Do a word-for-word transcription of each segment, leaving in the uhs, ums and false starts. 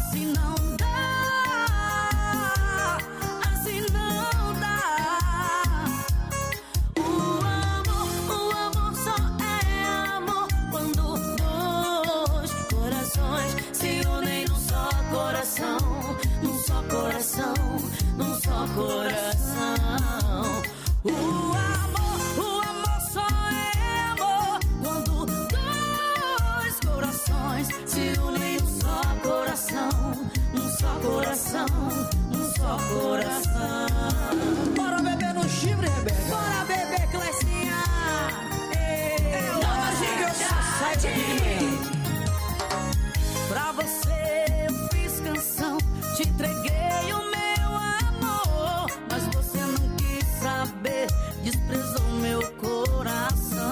assim não dá, assim não dá. O amor, o amor só é amor quando dois corações se unem num só coração, num só coração, num só coração. O amor, o amor só é amor quando dois corações se unem num só coração, num só coração, num só coração. Bora beber no chifre, Rebeca. Bora beber, Clecinha. É Nova cidade. Pra você eu fiz canção, te entreguei o meu amor, mas você não quis saber, desprezou meu coração.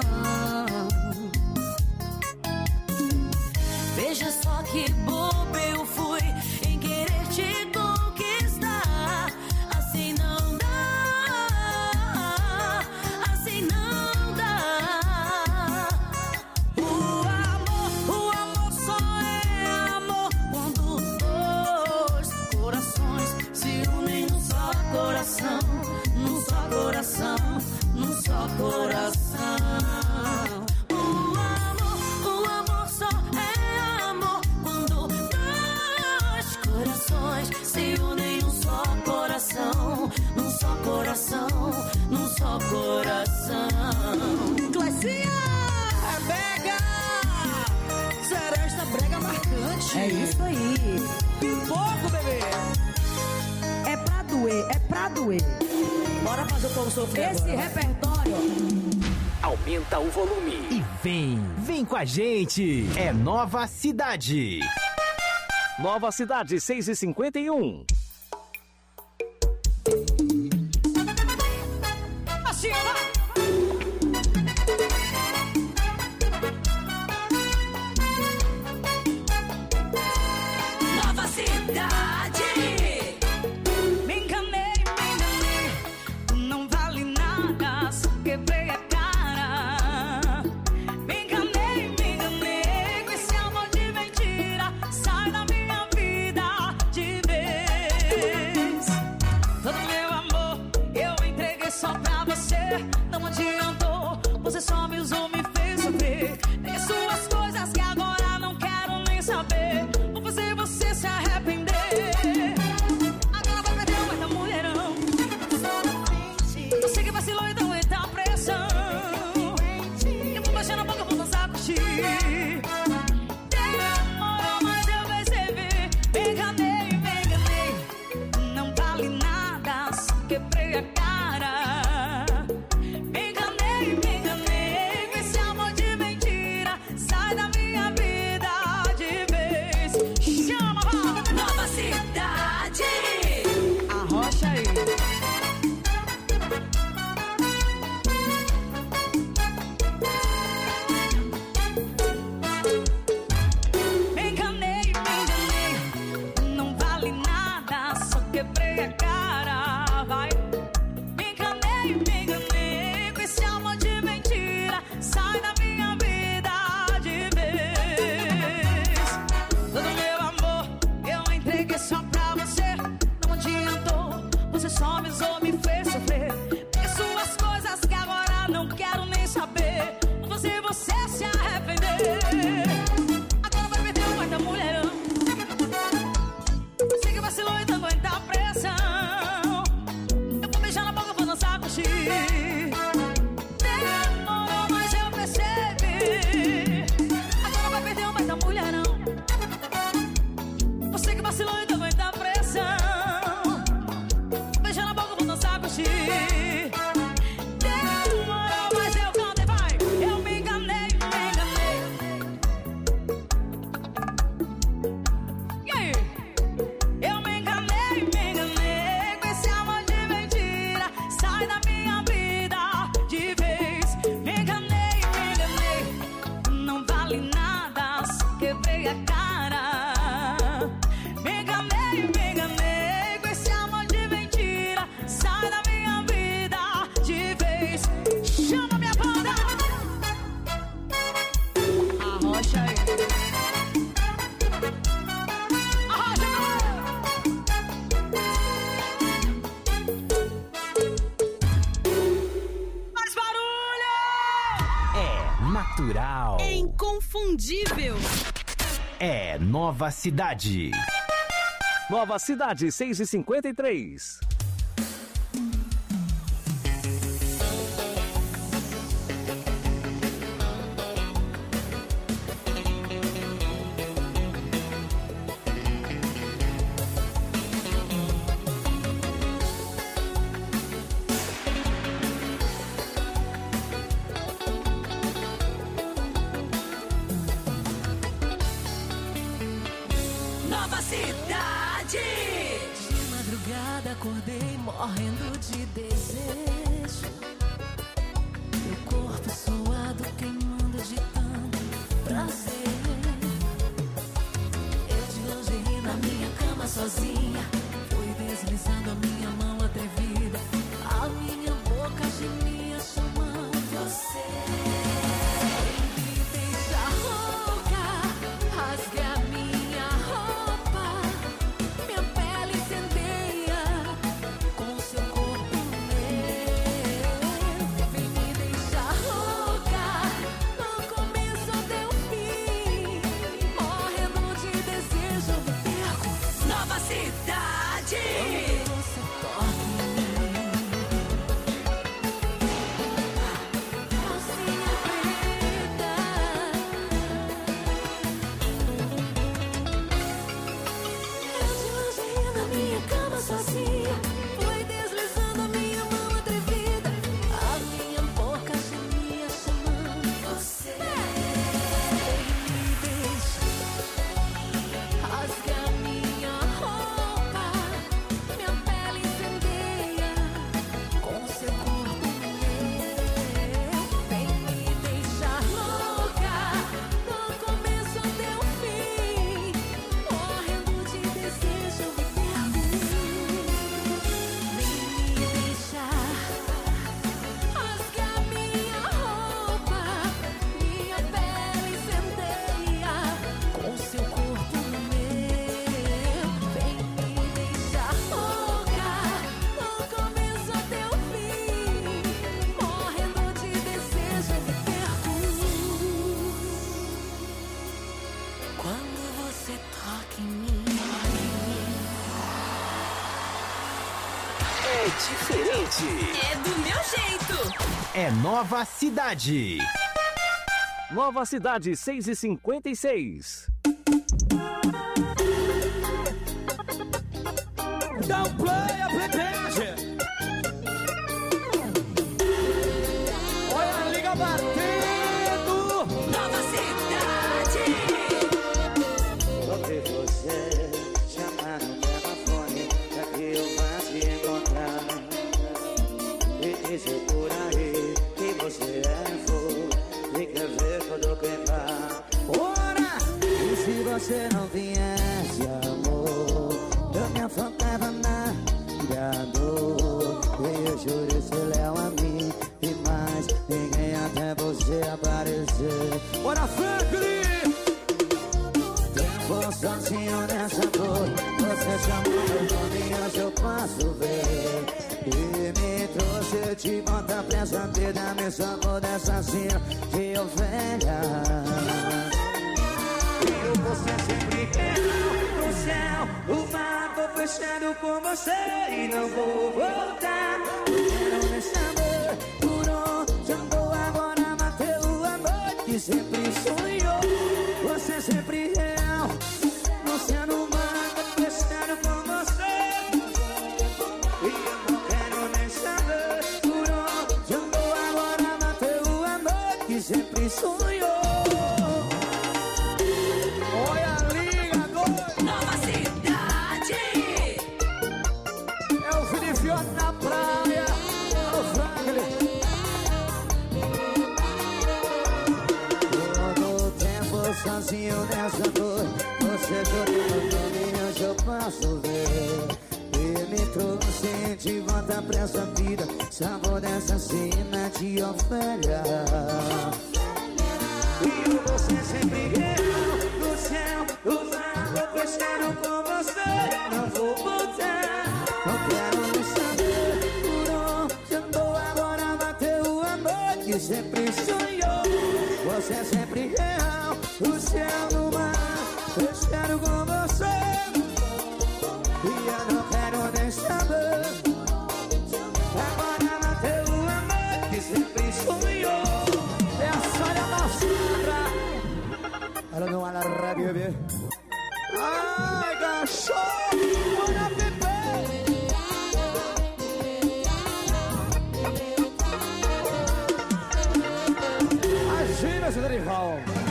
Veja só que bobo eu fui em querer te conquistar. Assim não dá, assim não dá. O amor, o amor só é amor quando dois corações se unem num só coração, num só coração, num só coração. O amor, o amor só é amor quando dois corações se unem num só coração, num só coração, num só coração. Clecinha, Rebeca, seresta brega marcante. É isso aí. Pipoco, bebê. É pra doer, é pra doer. Bora fazer o povo sofrer Esse agora. repertório. Aumenta o volume e vem, vem com a gente. É Nova Cidade. Nova Cidade, seis e cinquenta e um. Assim, ó. Nova cidade. Me enganei, me enganei, não vale nada, só quebrei a cara. Me enganei, me enganei, com esse amor de mentira, sai da minha vida de vez. Todo meu amor eu entreguei só pra você, não adiantou, você só me usou, me fez sofrer. Peguei suas coisas que agora não quero nem saber, vou fazer você se arrepender. Agora vai perder o guarda mulherão, você que vacilou e não aguenta a pressão. Eu vou baixar na boca, eu vou dançar com ti. Demorou, mas eu percebi. Me enganei, me enganei, não vale nada, só quebrei a cara. Me enganei, me enganei, com esse amor de mentira, sai da minha vida de vez. Chama, vá. Nova cidade. Arrocha aí. Me enganei, me enganei, não vale nada, só quebrei a cara, vai. Me enganei, me enganei, com esse amor de mentira, sai da minha vida de vez. Todo meu amor eu entreguei só pra você, não adiantou, você só me usou, me fez sofrer. Peguei suas coisas que agora não quero nem saber, vou fazer você se arrepender. Agora vai perder o guarda mulherão, você que vacilou e não aguenta a pressão. inconfundível. É Nova Cidade. Nova Cidade, seis e cinquenta e três. Nova Cidade. De madrugada acordei morrendo de desejo. Meu corpo suado queimando de tanto prazer. Eu de lingerie na minha cama sozinha. Fui deslizando a minha mão atrevida. A minha boca gemia chamando você. Me deixa louca, rasgue a minha roupa. Minha pele incendeia com seu corpo meu. Vem me deixar louca, no começo até o fim. Morrendo de desejo, me perco. Nova Cidade. Quando você toca em mim, calcinha preta. Eu de lingerie na minha cama sozinha. Fui deslizando a minha mão atrevida. A minha boca gemia chamando você. Me deixa, rasga a minha roupa. Minha pele incendeia com seu corpo meu. Vem me deixar louca, do começo até o fim. Morrendo de desejo, me perco. Vem me deixar, rasga a minha roupa. Minha pele incendeia com seu corpo meu. Vem me deixar louca, do começo até o fim. Morrendo de desejo, me perco. Quando você toca em mim, É diferente. É do meu jeito. É Nova Cidade. Nova Cidade, seis e cinquenta e seis. Dá um play, a pretende. Olha, liga batendo. Nova Cidade. Ouvi você chamar no megafone pra que eu vá te encontrar e dizer por aí que você é fogo e quer ver todo queimar. Ora, E se você não viesse, amor, eu me afogava na dor. E eu juro ser leal a mim e mais ninguém até você aparecer. bora Franklin. Vou sozinho nessa dor. Você chamou meu nome, hoje eu posso ver. E me trouxe de volta pra essa vida. Me salvou dessa cena de ovelha. E você sempre quer no céu. O mar, tô fechando com você e não vou voltar. Eu quero nem saber por onde andou agora. Mateu a noite que sempre sonhou. Você sempre real. No céu, no mar, tô fechando com você. E eu não quero nem saber por onde andou agora. Mateu a noite que sempre sonhou. Olha, liga, doido. Nova Cidade. É o Felipe na praia. O Franklin. Todo tempo sozinho nessa dor. Você jogou meu nome, hoje eu posso ver. E me trouxe de volta pra essa vida. Sabor dessa cena de ovelha. E você sempre real. No céu, no mar, tô fechando com você. Não vou voltar. Não quero nem saber por onde andou agora. Bateu a noite que sempre sonhou. você é sempre real. O céu no mar, eu espero com você. E eu não quero nem saber. Agora bateu o amor que sempre sonhou. É a Sônia Malstra. Ela não ela bebê. Ai, cachorro, bora beber. Imagina esse Dorival.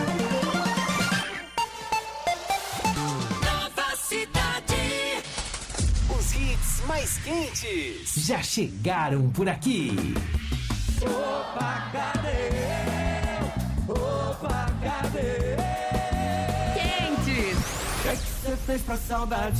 Nova cidade. Os hits mais quentes já chegaram por aqui. Opa, cadê? Opa, cadê? Quentes. O que é que você fez pra saudade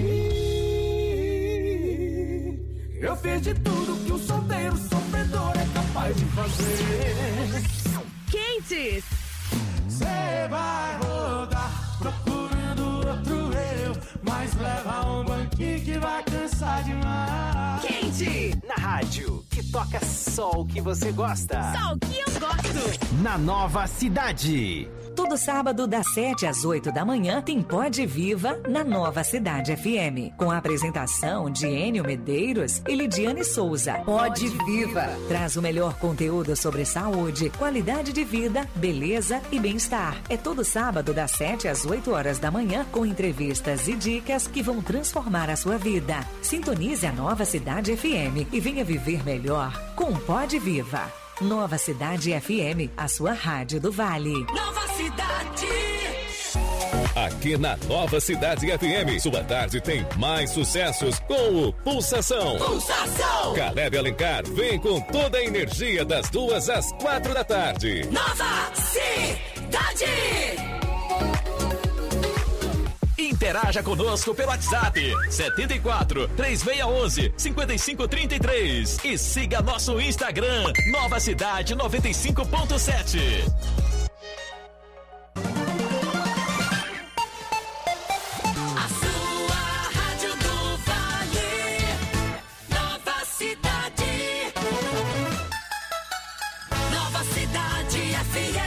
sumir? Eu fiz de tudo que um solteiro sofredor é capaz de fazer. Quentes. Você vai rodar procurando outro eu, mas leva um banquinho que vai cansar demais. Quente. Na rádio, que toca só o que você gosta. Só o que eu gosto. Na Nova Cidade. Todo sábado, das sete às oito da manhã, tem Pode Viva na Nova Cidade F M. Com a apresentação de Enio Medeiros e Lidiane Souza. Pode Viva. Traz o melhor conteúdo sobre saúde, qualidade de vida, beleza e bem-estar. É todo sábado, das sete às oito horas da manhã, com entrevistas e dicas que vão transformar a sua vida. Sintonize a Nova Cidade F M e venha viver melhor com Pode Viva. Nova Cidade F M, a sua rádio do Vale. Nova cidade. Aqui na Nova Cidade F M, sua tarde tem mais sucessos com o Pulsação. Pulsação. Caleb Alencar vem com toda a energia das duas às quatro da tarde. Nova cidade. Interaja conosco pelo WhatsApp setenta e quatro, três seis um um, cinco cinco três três e siga nosso Instagram Nova Cidade noventa e cinco ponto sete. A sua rádio do Vale. Nova cidade. Nova cidade F M.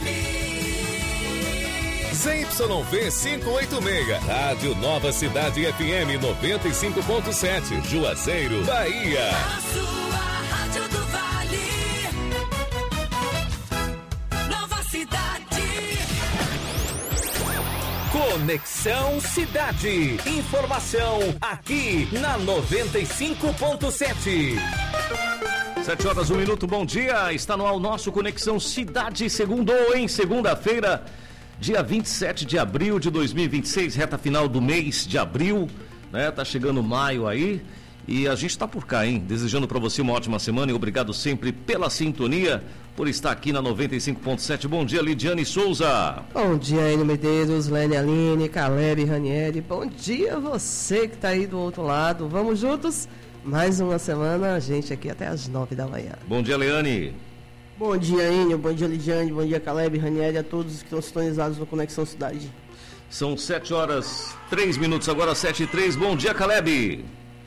Z Y V quinhentos e oitenta e seis, Rádio Nova Cidade F M noventa e cinco ponto sete, Juazeiro, Bahia. A sua rádio do Vale. Nova cidade. Conexão Cidade. Informação aqui na noventa e cinco ponto sete. Sete horas, um minuto, bom dia. Está no ar o nosso Conexão Cidade, segundou, em segunda-feira, dia vinte e sete de abril de dois mil e vinte e seis, reta final do mês de abril, né? Tá chegando maio aí e a gente tá por cá, hein? Desejando para você uma ótima semana e obrigado sempre pela sintonia, por estar aqui na noventa e cinco ponto sete. Bom dia, Lidiane Souza. Bom dia, Enio Medeiros, Lene Aline, Caleb Ranieri. Bom dia você que tá aí do outro lado. Vamos juntos? Mais uma semana, a gente aqui até às nove da manhã. Bom dia, Leane. Bom dia, Enio. Bom dia, Lidiane. Bom dia, Caleb, Ranieri, a todos que estão sintonizados no Conexão Cidade. São sete horas, três minutos, agora sete e três. Bom dia, Caleb.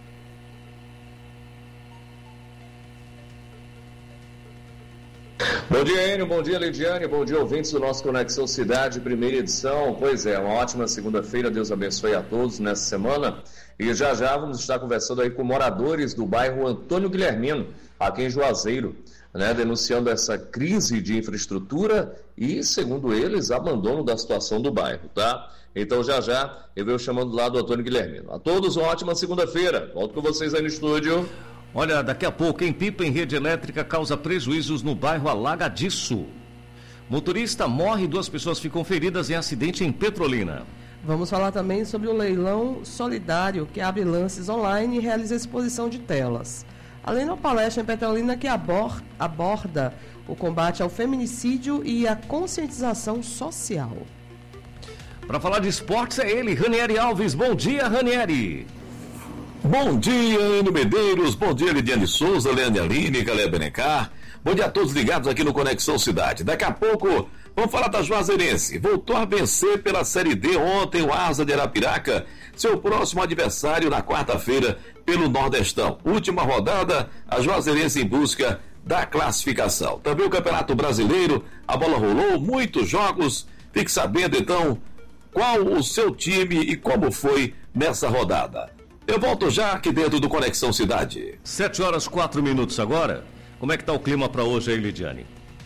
Bom dia, Enio. Bom dia, Lidiane. Bom dia, ouvintes do nosso Conexão Cidade, primeira edição. Pois é, uma ótima segunda-feira. Deus abençoe a todos nessa semana. E já já vamos estar conversando aí com moradores do bairro Antônio Guilhermino, aqui em Juazeiro, né, denunciando essa crise de infraestrutura e, segundo eles, abandono da situação do bairro, tá? Então, já já, eu venho chamando lá do Antônio Guilhermino. A todos, uma ótima segunda-feira. Volto com vocês aí no estúdio. Olha, daqui a pouco, em pipa em rede elétrica causa prejuízos no bairro Alagadiço. Motorista morre e duas pessoas ficam feridas em acidente em Petrolina. Vamos falar também sobre o leilão solidário que abre lances online e realiza exposição de telas. Além de uma palestra em Petrolina que abor- aborda o combate ao feminicídio e a conscientização social. Para falar de esportes é ele, Ranieri Alves. Bom dia, Ranieri. Bom dia, Enio Medeiros. Bom dia, Lidiane Souza, Leane Aline, Caleb Alencar. Bom dia a todos ligados aqui no Conexão Cidade. Daqui a pouco vamos falar da Juazeirense. Voltou a vencer pela Série D ontem o Asa de Arapiraca, seu próximo adversário na quarta-feira pelo Nordestão. Última rodada, a Juazeirense em busca da classificação. Também o Campeonato Brasileiro, a bola rolou, muitos jogos. Fique sabendo então qual o seu time e como foi nessa rodada. Eu volto já aqui dentro do Conexão Cidade. Sete horas, quatro minutos agora. Como é que tá o clima para hoje aí, Lidiane?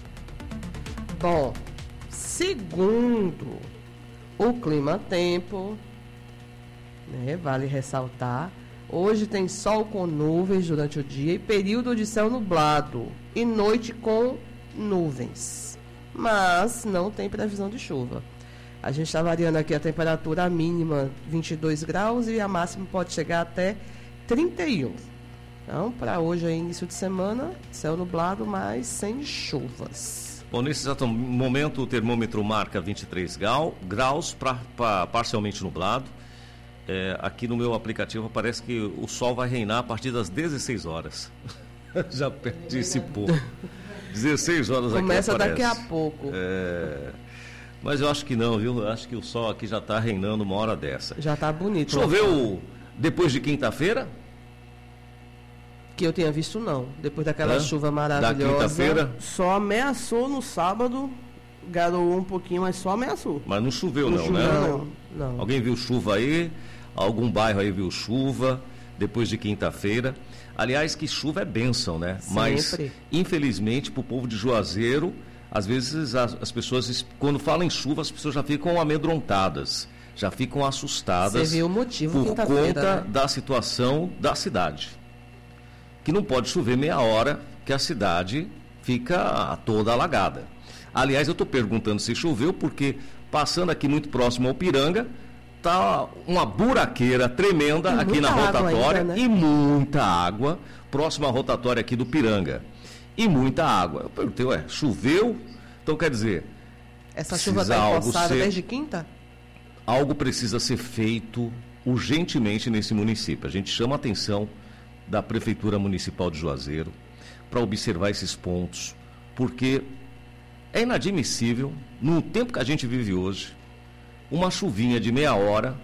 Bom, segundo o Clima Tempo, né, vale ressaltar, hoje tem sol com nuvens durante o dia e período de céu nublado e noite com nuvens, mas não tem previsão de chuva. A gente está variando aqui a temperatura, a mínima vinte e dois graus e a máxima pode chegar até trinta e um. Então, para hoje, aí, início de semana, céu nublado, mas sem chuvas. Bom, nesse exato momento o termômetro marca vinte e três graus, pra, pra, parcialmente nublado. É, aqui no meu aplicativo parece que o sol vai reinar a partir das dezesseis horas. Já perdi esse pouco. dezesseis horas aqui Começa aparece. daqui a pouco. É, mas eu acho que não, viu? Eu acho que o sol aqui já está reinando uma hora dessa. Já está bonito. Choveu depois de quinta-feira? Que eu tenha visto, não. Depois daquela Hã? chuva Da maravilhosa. quinta-feira? Só ameaçou no sábado, garoou um pouquinho, mas só ameaçou. Mas não choveu Não não, choveu, né? não. Não. Alguém viu chuva aí? Algum bairro aí viu chuva depois de quinta-feira? Aliás, que chuva é bênção, né? Sempre. Mas, infelizmente, para o povo de Juazeiro, às vezes as, as pessoas, quando falam em chuva, as pessoas já ficam amedrontadas, já ficam assustadas. Você viu o motivo por quinta-feira, conta né? da situação da cidade. Que não pode chover meia hora, que a cidade fica toda alagada. Aliás, eu estou perguntando se choveu, porque passando aqui muito próximo ao Piranga, tá uma buraqueira tremenda E aqui muita na água rotatória ainda, né? e muita água, próximo à rotatória aqui do Piranga. E muita água. Eu perguntei, ué, choveu? Então quer dizer, Essa chuva precisa está algo empoçada ser- desde quinta? algo precisa ser feito urgentemente nesse município. A gente chama a atenção da Prefeitura Municipal de Juazeiro para observar esses pontos, porque é inadmissível, no tempo que a gente vive hoje, uma chuvinha de meia hora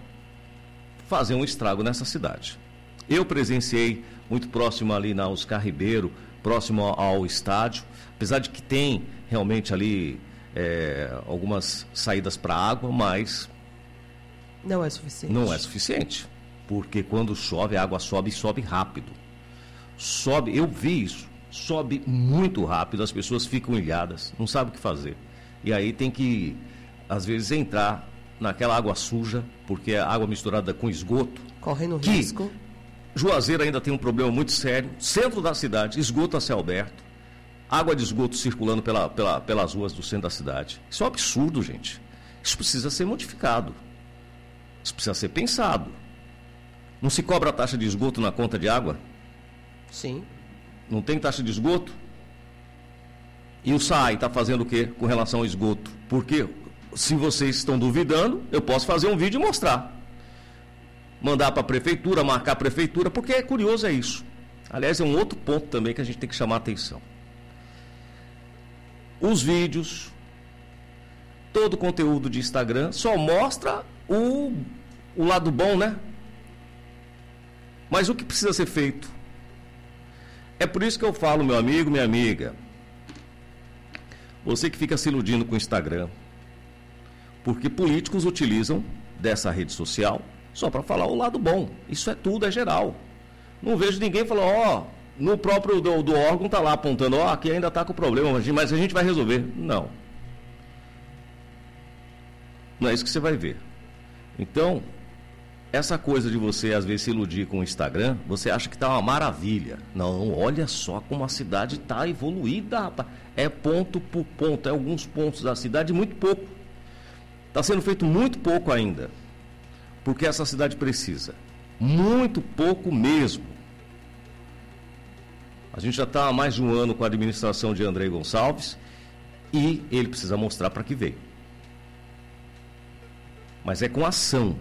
fazer um estrago nessa cidade. Eu presenciei muito próximo ali na Oscar Ribeiro, próximo ao, ao estádio, apesar de que tem realmente ali é, algumas saídas para água, mas Não é suficiente. não é suficiente, porque quando chove, a água sobe e sobe rápido. Sobe, eu vi isso, sobe muito rápido, as pessoas ficam ilhadas, não sabem o que fazer. E aí tem que, às vezes, entrar naquela água suja, porque é água misturada com esgoto. Correndo Que risco. Juazeiro ainda tem um problema muito sério, centro da cidade, esgoto a céu aberto, água de esgoto circulando pela, pela, pelas ruas do centro da cidade. Isso é um absurdo, gente. Isso precisa ser modificado. Isso precisa ser pensado. Não se cobra a taxa de esgoto na conta de água? Sim. Não tem taxa de esgoto? E o S A I está fazendo o quê com relação ao esgoto? Porque se vocês estão duvidando, eu posso fazer um vídeo e mostrar. Mandar para a prefeitura, marcar a prefeitura, porque é curioso é isso. Aliás, é um outro ponto também que a gente tem que chamar a atenção. Os vídeos, todo o conteúdo de Instagram só mostra o, o lado bom, né? Mas o que precisa ser feito? É por isso que eu falo, meu amigo, minha amiga, você que fica se iludindo com o Instagram, porque políticos utilizam dessa rede social só para falar o lado bom. Isso é tudo, é geral. Não vejo ninguém falando, ó, no próprio do, do órgão tá lá apontando, ó, aqui ainda tá com problema, mas a gente vai resolver. Não. Não é isso que você vai ver. Então, essa coisa de você às vezes se iludir com o Instagram, você acha que tá uma maravilha. Não, olha só como a cidade tá evoluída, rapaz. É ponto por ponto, é alguns pontos da cidade, muito pouco. Está sendo feito muito pouco ainda. Porque essa cidade precisa. Muito pouco mesmo. A gente já está há mais de um ano com a administração de André Gonçalves e ele precisa mostrar para que veio. Mas é com ação.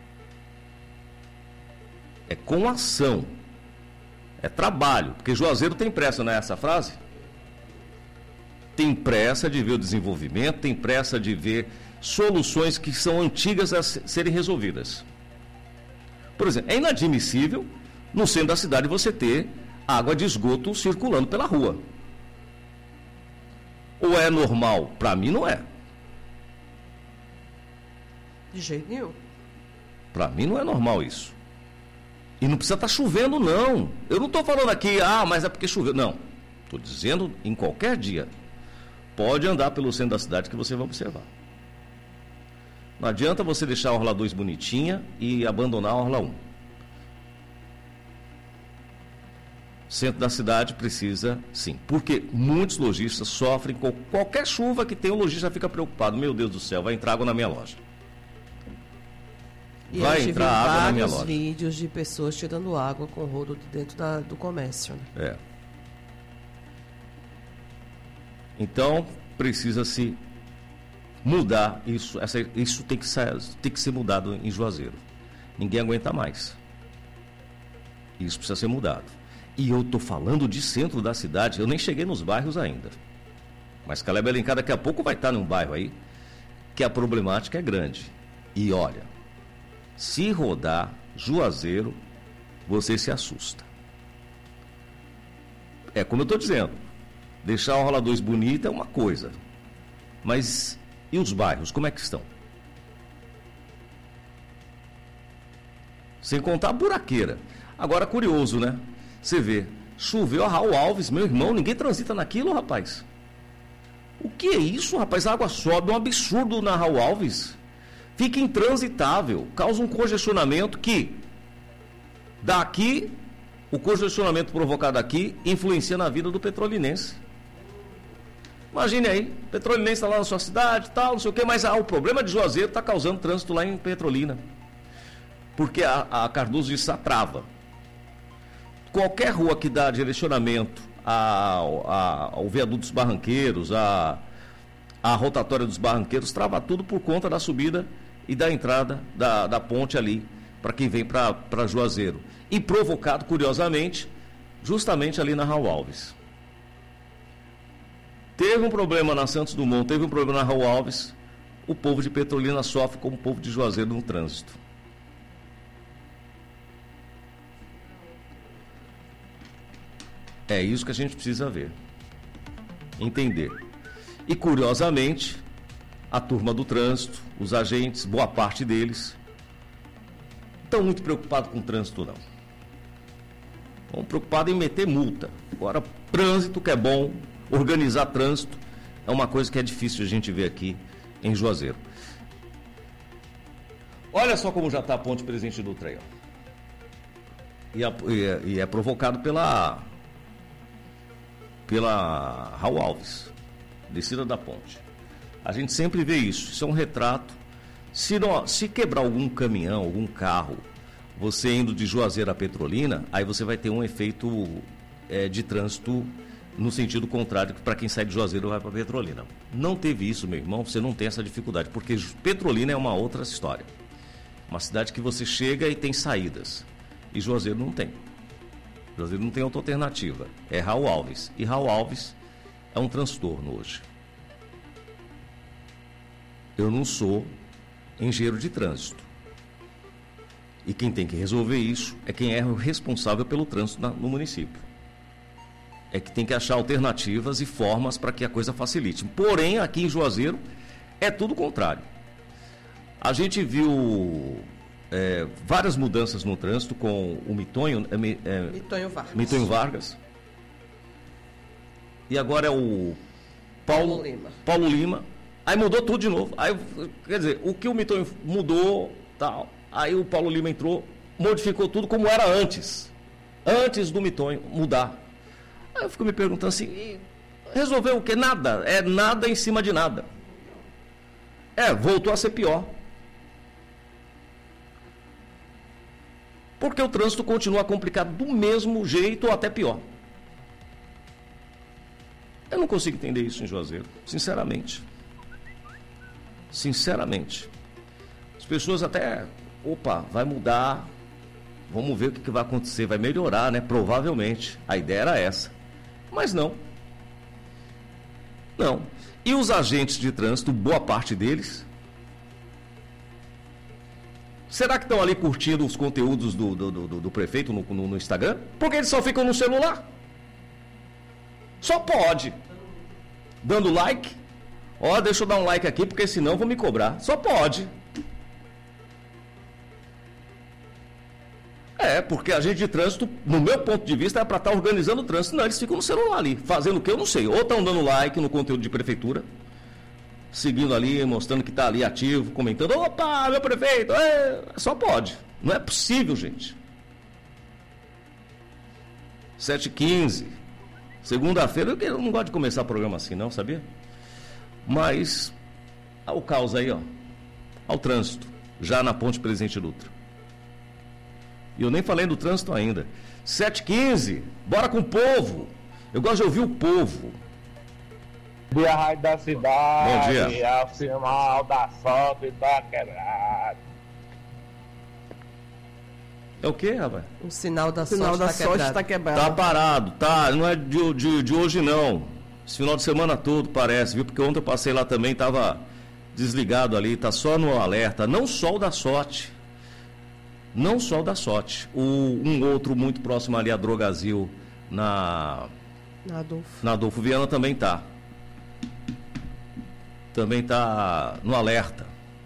É com ação. É trabalho. Porque Juazeiro tem pressa, não é essa a frase? Tem pressa de ver o desenvolvimento, tem pressa de ver soluções que são antigas a serem resolvidas. Por exemplo, é inadmissível no centro da cidade você ter água de esgoto circulando pela rua. Isso é normal? Para mim não é. De jeito nenhum. Para mim não é normal isso. E não precisa estar chovendo, não. Eu não estou falando aqui, ah, mas é porque choveu. Não. Estou dizendo em qualquer dia. Pode andar pelo centro da cidade que você vai observar. Não adianta você deixar a Orla dois bonitinha e abandonar a Orla um. Centro da cidade precisa, sim. Porque muitos lojistas sofrem com qualquer chuva que tem, o lojista já fica preocupado. Meu Deus do céu, vai entrar água na minha loja. E vai eu tive entrar água na minha vários loja. vídeos de pessoas tirando água com rodo de dentro da, do comércio. Né? É. Então, precisa-se mudar isso. Essa, isso tem que, ser, tem que ser mudado em Juazeiro. Ninguém aguenta mais. Isso precisa ser mudado. E eu estou falando de centro da cidade, eu nem cheguei nos bairros ainda. Mas Caleb Alencar daqui a pouco vai estar num bairro aí que a problemática é grande. E olha, se rodar Juazeiro, você se assusta. É como eu estou dizendo, deixar a Orla dois bonita é uma coisa. Mas e os bairros, como é que estão? Sem contar a buraqueira. Agora, curioso, né? Você vê, choveu a Raul Alves, meu irmão, ninguém transita naquilo, rapaz. O que é isso, rapaz? A água sobe, um absurdo na Raul Alves. Fica intransitável, causa um congestionamento que, daqui, o congestionamento provocado aqui, influencia na vida do petrolinense. Imagine aí, petrolinense está lá na sua cidade, tal, não sei o quê, mas ah, o problema de Juazeiro está causando trânsito lá em Petrolina. Porque a, a Cardoso de Sá trava. Qualquer rua que dá direcionamento ao, ao viaduto dos Barranqueiros, a, a rotatória dos Barranqueiros, trava tudo por conta da subida e da entrada da, da ponte ali, para quem vem para Juazeiro. E provocado, curiosamente, justamente ali na Raul Alves. Teve um problema na Santos Dumont, teve um problema na Raul Alves, o povo de Petrolina sofre como o povo de Juazeiro no trânsito. É isso que a gente precisa ver, entender. E, curiosamente, a turma do trânsito, os agentes, boa parte deles, estão muito preocupados com o trânsito, não. Estão preocupados em meter multa. Agora, trânsito que é bom, organizar trânsito, é uma coisa que é difícil a gente ver aqui em Juazeiro. Olha só como já está a ponte Presidente Dutra aí, ó. E, a, e, é, e é provocado pela... pela Raul Alves, descida da ponte. A gente sempre vê isso, isso é um retrato. Se, não, se quebrar algum caminhão, algum carro, você indo de Juazeiro a Petrolina, aí você vai ter um efeito é, de trânsito no sentido contrário, que para quem sai de Juazeiro vai para Petrolina. Não teve isso, meu irmão, você não tem essa dificuldade, porque Petrolina é uma outra história. Uma cidade que você chega e tem saídas, e Juazeiro não tem. Juazeiro não tem outra alternativa, é Raul Alves. E Raul Alves é um transtorno hoje. Eu não sou engenheiro de trânsito. E quem tem que resolver isso é quem é o responsável pelo trânsito na, no município. É que tem que achar alternativas e formas para que a coisa facilite. Porém, aqui em Juazeiro, é tudo o contrário. A gente viu... É, várias mudanças no trânsito com o Mitonho, é, é, Mitonho Vargas. Mitonho Vargas. E agora é o Paulo, Paulo Lima. Paulo Lima. Aí mudou tudo de novo. Aí, quer dizer, o que o Mitonho mudou, tal. Aí o Paulo Lima entrou, modificou tudo como era antes. Antes do Mitonho mudar. Aí eu fico me perguntando assim, resolveu o quê? Nada. É nada em cima de nada. É, voltou a ser pior. Porque o trânsito continua complicado do mesmo jeito ou até pior. Eu não consigo entender isso em Juazeiro, sinceramente. Sinceramente. As pessoas até, opa, vai mudar, vamos ver o que, que vai acontecer, vai melhorar, né? Provavelmente. A ideia era essa. Mas não. Não. E os agentes de trânsito, boa parte deles... Será que estão ali curtindo os conteúdos do, do, do, do prefeito no, no, no Instagram? Porque eles só ficam no celular. Só pode. Dando like. Ó, deixa eu dar um like aqui, porque senão vou me cobrar. Só pode. É, porque a gente de trânsito, no meu ponto de vista, é para estar organizando o trânsito. Não, eles ficam no celular ali, fazendo o que eu não sei. Ou estão dando like no conteúdo de prefeitura, seguindo ali, mostrando que está ali ativo, comentando, opa, meu prefeito, é... só pode. Não é possível, gente. sete e quinze, segunda-feira, eu não gosto de começar o programa assim, não, sabia? Mas, olha o caos aí, ó. Olha o trânsito, já na ponte Presidente Dutra. E eu nem falei do trânsito ainda. sete e quinze, bora com o povo. Eu gosto de ouvir o povo. Bom dia, Rádio da Cidade. Bom dia. É o sinal da sorte da quebrada. É o quê, rapaz? O sinal da O sinal sorte da tá sorte quebrado. está quebrado. Tá parado, tá? Não é de, de, de hoje, não. Esse final de semana todo parece, viu? Porque ontem eu passei lá também, tava desligado ali, tá só no alerta. Não só o da sorte. Não só o da sorte. O, um outro muito próximo ali, a Drogazil, na... Na Adolfo. Na Adolfo Viana também tá. Também tá no alerta.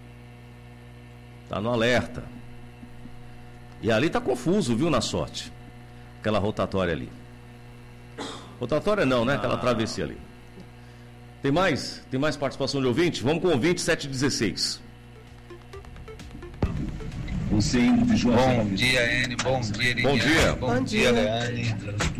Tá no alerta. E ali tá confuso, viu, na sorte. Aquela rotatória ali. Rotatória não, né? Aquela travessia ali. Tem mais? Tem mais participação de ouvinte? Vamos com o ouvinte sete dezesseis. Bom dia, N. Bom dia, Liliane. Bom dia. Bom, Bom dia, Leane.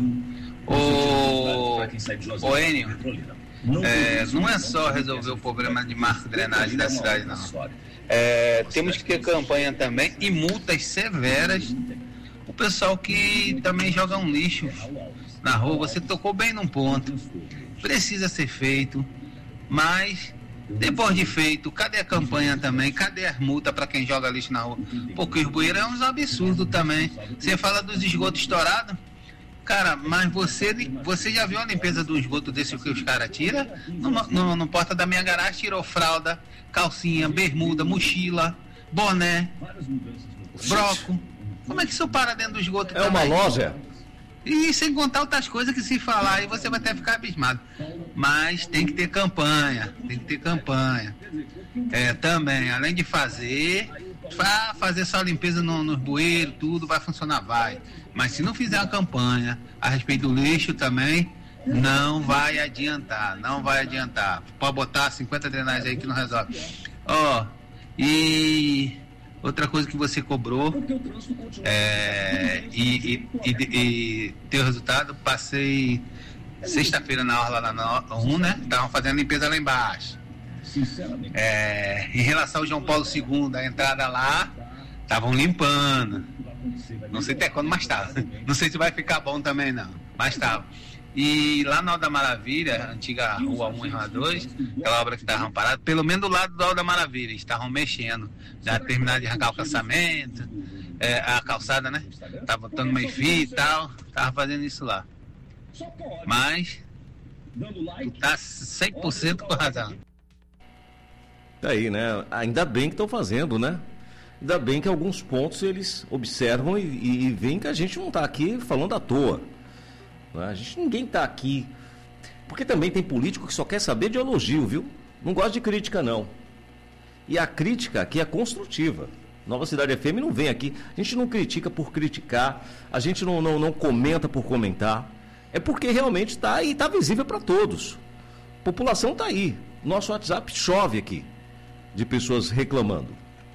Ô, ô Enio, é, não é só resolver o problema de marca drenagem da cidade, não. É, temos que ter campanha também e multas severas. O pessoal que também joga um lixo na rua, você tocou bem num ponto. Precisa ser feito, mas depois de feito, cadê a campanha também? Cadê as multas para quem joga lixo na rua? Porque os bueiros é uns absurdos também. Você fala dos esgotos estourados, cara, mas você, você já viu a limpeza do esgoto desse que os caras tiram? No, no, no porta da minha garagem tirou fralda, calcinha, bermuda, mochila, boné, broco. Como é que isso para dentro do esgoto É também? uma loja? E sem contar outras coisas que se falar aí você vai até ficar abismado. Mas tem que ter campanha, tem que ter campanha. É, também, além de fazer, fazer só limpeza no, nos bueiros, tudo vai funcionar, vai. Mas se não fizer uma campanha a respeito do lixo também, não vai adiantar, não vai adiantar. Pode botar cinquenta drenagens aí que não resolve. Ó, oh, e... outra coisa que você cobrou é, e, e, e, e teu resultado, passei sexta-feira na orla lá na um, né? Estavam fazendo limpeza lá embaixo. É, em relação ao João Paulo segundo, a entrada lá, estavam limpando. Não sei até quando, mas estava. Não sei se vai ficar bom também, não. Mas estava. E lá na Hora da Maravilha, antiga Rua um e Rua dois, aquela obra que estava parada, pelo menos do lado da Hora da Maravilha, estavam mexendo. Já terminaram de arrancar o calçamento, é, a calçada, né? Tava botando meio fio e tal, tava fazendo isso lá. Mas, tu tá cem por cento com razão. Tá aí, né? Ainda bem que estão fazendo, né? Ainda bem que alguns pontos eles observam e, e, e veem que a gente não está aqui falando à toa. A gente, ninguém está aqui. Porque também tem político que só quer saber de elogio, viu? Não gosta de crítica, não. E a crítica aqui é construtiva. Nova Cidade F M não vem aqui. A gente não critica por criticar. A gente não, não, não comenta por comentar. É porque realmente está aí, está visível para todos. A população está aí. Nosso WhatsApp chove aqui de pessoas reclamando.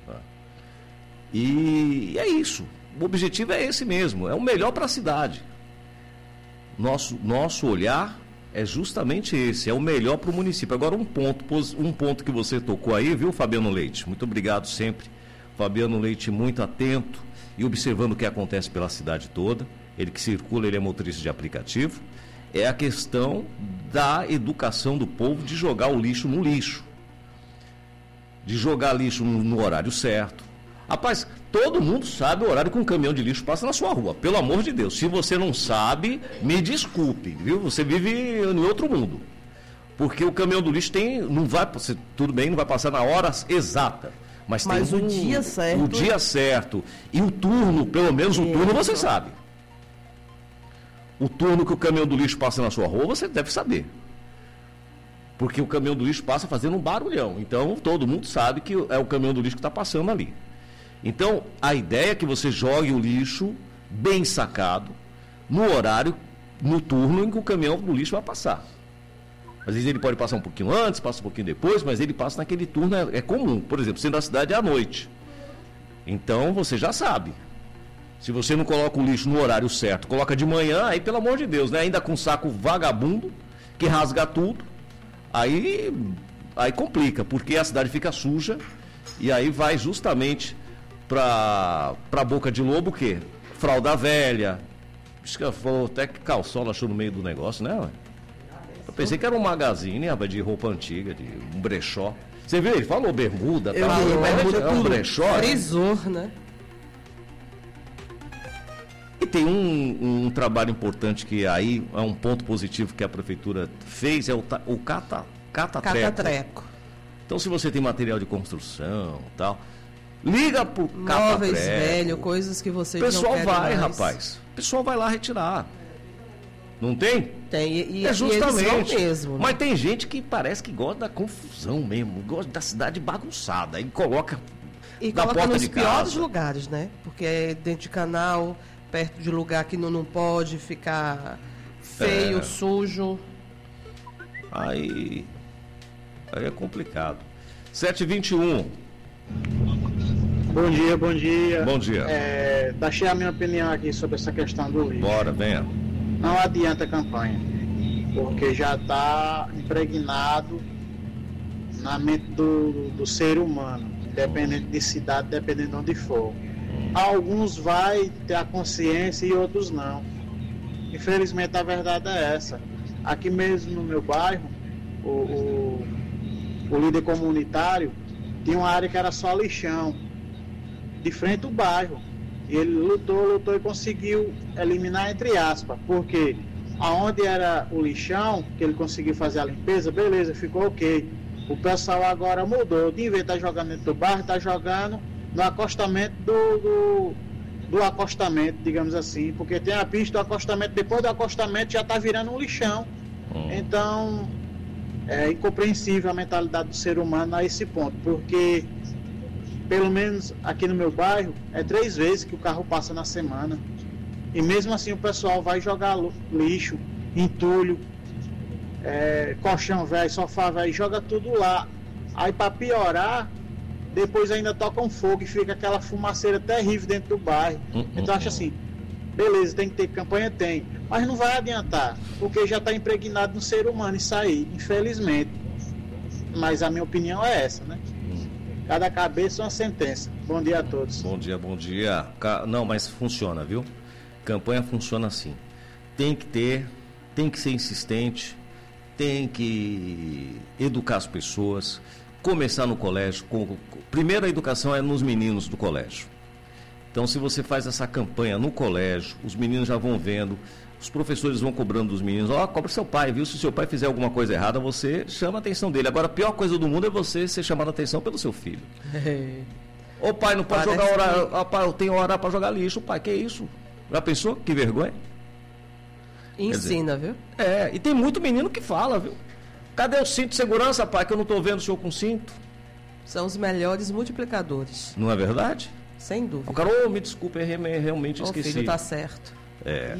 E é isso. O objetivo é esse mesmo. É o melhor para a cidade. Nosso, nosso olhar é justamente esse, é o melhor para o município. Agora um ponto, um ponto que você tocou aí, viu, Fabiano Leite? Muito obrigado sempre. Fabiano Leite muito atento e observando o que acontece pela cidade toda. Ele que circula, ele é motorista de aplicativo. É a questão da educação do povo de jogar o lixo no lixo. De jogar lixo no, no horário certo. Rapaz, todo mundo sabe o horário que um caminhão de lixo passa na sua rua. Pelo amor de Deus, se você não sabe, me desculpe, viu? Você vive em outro mundo. Porque o caminhão do lixo tem, não vai, tudo bem, não vai passar na hora exata. Mas, mas tem o um, dia certo. O dia certo. E o turno, pelo menos o turno você sabe. O turno que o caminhão do lixo passa na sua rua, você deve saber. Porque o caminhão do lixo passa fazendo um barulhão. Então, todo mundo sabe que é o caminhão do lixo que está passando ali. Então, a ideia é que você jogue o lixo bem sacado, no horário, no turno em que o caminhão do lixo vai passar. Às vezes ele pode passar um pouquinho antes, passa um pouquinho depois, mas ele passa naquele turno, é, é comum. Por exemplo, sendo a cidade é à noite. Então, você já sabe. Se você não coloca o lixo no horário certo, coloca de manhã, aí pelo amor de Deus, né? Ainda com saco vagabundo, que rasga tudo, aí, aí complica, porque a cidade fica suja e aí vai justamente para a boca de lobo o quê? Fralda velha. Acho que falou até que calçola achou no meio do negócio, né? Eu pensei que era um magazine, rapaz, de roupa antiga, de um brechó. Você viu? Ele falou bermuda, Eu tal, vi, é, bermuda é um tudo. brechó. Frisor, né? E tem um, um trabalho importante que aí é um ponto positivo que a prefeitura fez, é o, ta- o cata, catatreco. Catatreco. Então, se você tem material de construção e tal, liga pro Móveis catatreco. velhos, coisas que vocês O não pessoal querem vai, mais. rapaz. O pessoal vai lá retirar. Não tem? Tem, e, e, é justamente. e eles vão mesmo. Né? Mas tem gente que parece que gosta da confusão mesmo, gosta da cidade bagunçada. Aí coloca E na coloca porta nos de piores casa. lugares, né? Porque é dentro de canal, perto de lugar que não, não pode ficar feio, É. sujo. Aí, aí é complicado. sete e vinte e um. Bom dia, bom dia. Bom dia. É, deixei a minha opinião aqui sobre essa questão do lixo. Bora, venha. Não adianta a campanha, porque já está impregnado na mente do, do ser humano, dependendo de cidade, dependendo de onde for. Alguns vai ter a consciência e outros não. Infelizmente a verdade é essa. Aqui mesmo no meu bairro, o, o, o líder comunitário tinha uma área que era só lixão, de frente ao bairro. E ele lutou, lutou e conseguiu eliminar, entre aspas, porque aonde era o lixão, que ele conseguiu fazer a limpeza, beleza, ficou ok. O pessoal agora mudou, de vez de estar jogando dentro do bairro, está jogando no acostamento do, do, do acostamento, digamos assim, porque tem a pista do acostamento, depois do acostamento já está virando um lixão. Então, é incompreensível a mentalidade do ser humano a esse ponto, porque pelo menos aqui no meu bairro, é três vezes que o carro passa na semana. E mesmo assim o pessoal vai jogar lixo, entulho, é, colchão velho, sofá velho, joga tudo lá. Aí para piorar, depois ainda toca um fogo e fica aquela fumaceira terrível dentro do bairro. Então acho assim, beleza, tem que ter campanha? Tem. Mas não vai adiantar, porque já está impregnado no ser humano isso aí, infelizmente. Mas a minha opinião é essa, né? Cada cabeça uma sentença. Bom dia a todos. Bom dia, bom dia. Ca- Não, mas funciona, viu? Campanha funciona assim. Tem que ter, tem que ser insistente, tem que educar as pessoas, começar no colégio. Com... Primeiro a educação é nos meninos do colégio. Então, se você faz essa campanha no colégio, os meninos já vão vendo, os professores vão cobrando dos meninos, ó, oh, cobra seu pai, viu? Se o seu pai fizer alguma coisa errada, você chama a atenção dele. Agora, a pior coisa do mundo é você ser chamado a atenção pelo seu filho. Ô pai, não pode Parece jogar hora, que... ah, pai, eu tenho hora para jogar lixo, pai, que isso? Já pensou? Que vergonha. Ensina, dizer, viu? É, e tem muito menino que fala, viu? Cadê o cinto de segurança, pai, que eu não tô vendo o senhor com cinto? São os melhores multiplicadores. Não é verdade? Sem dúvida. O cara, ô, me desculpe, eu realmente Ô, esqueci. O filho tá certo. É.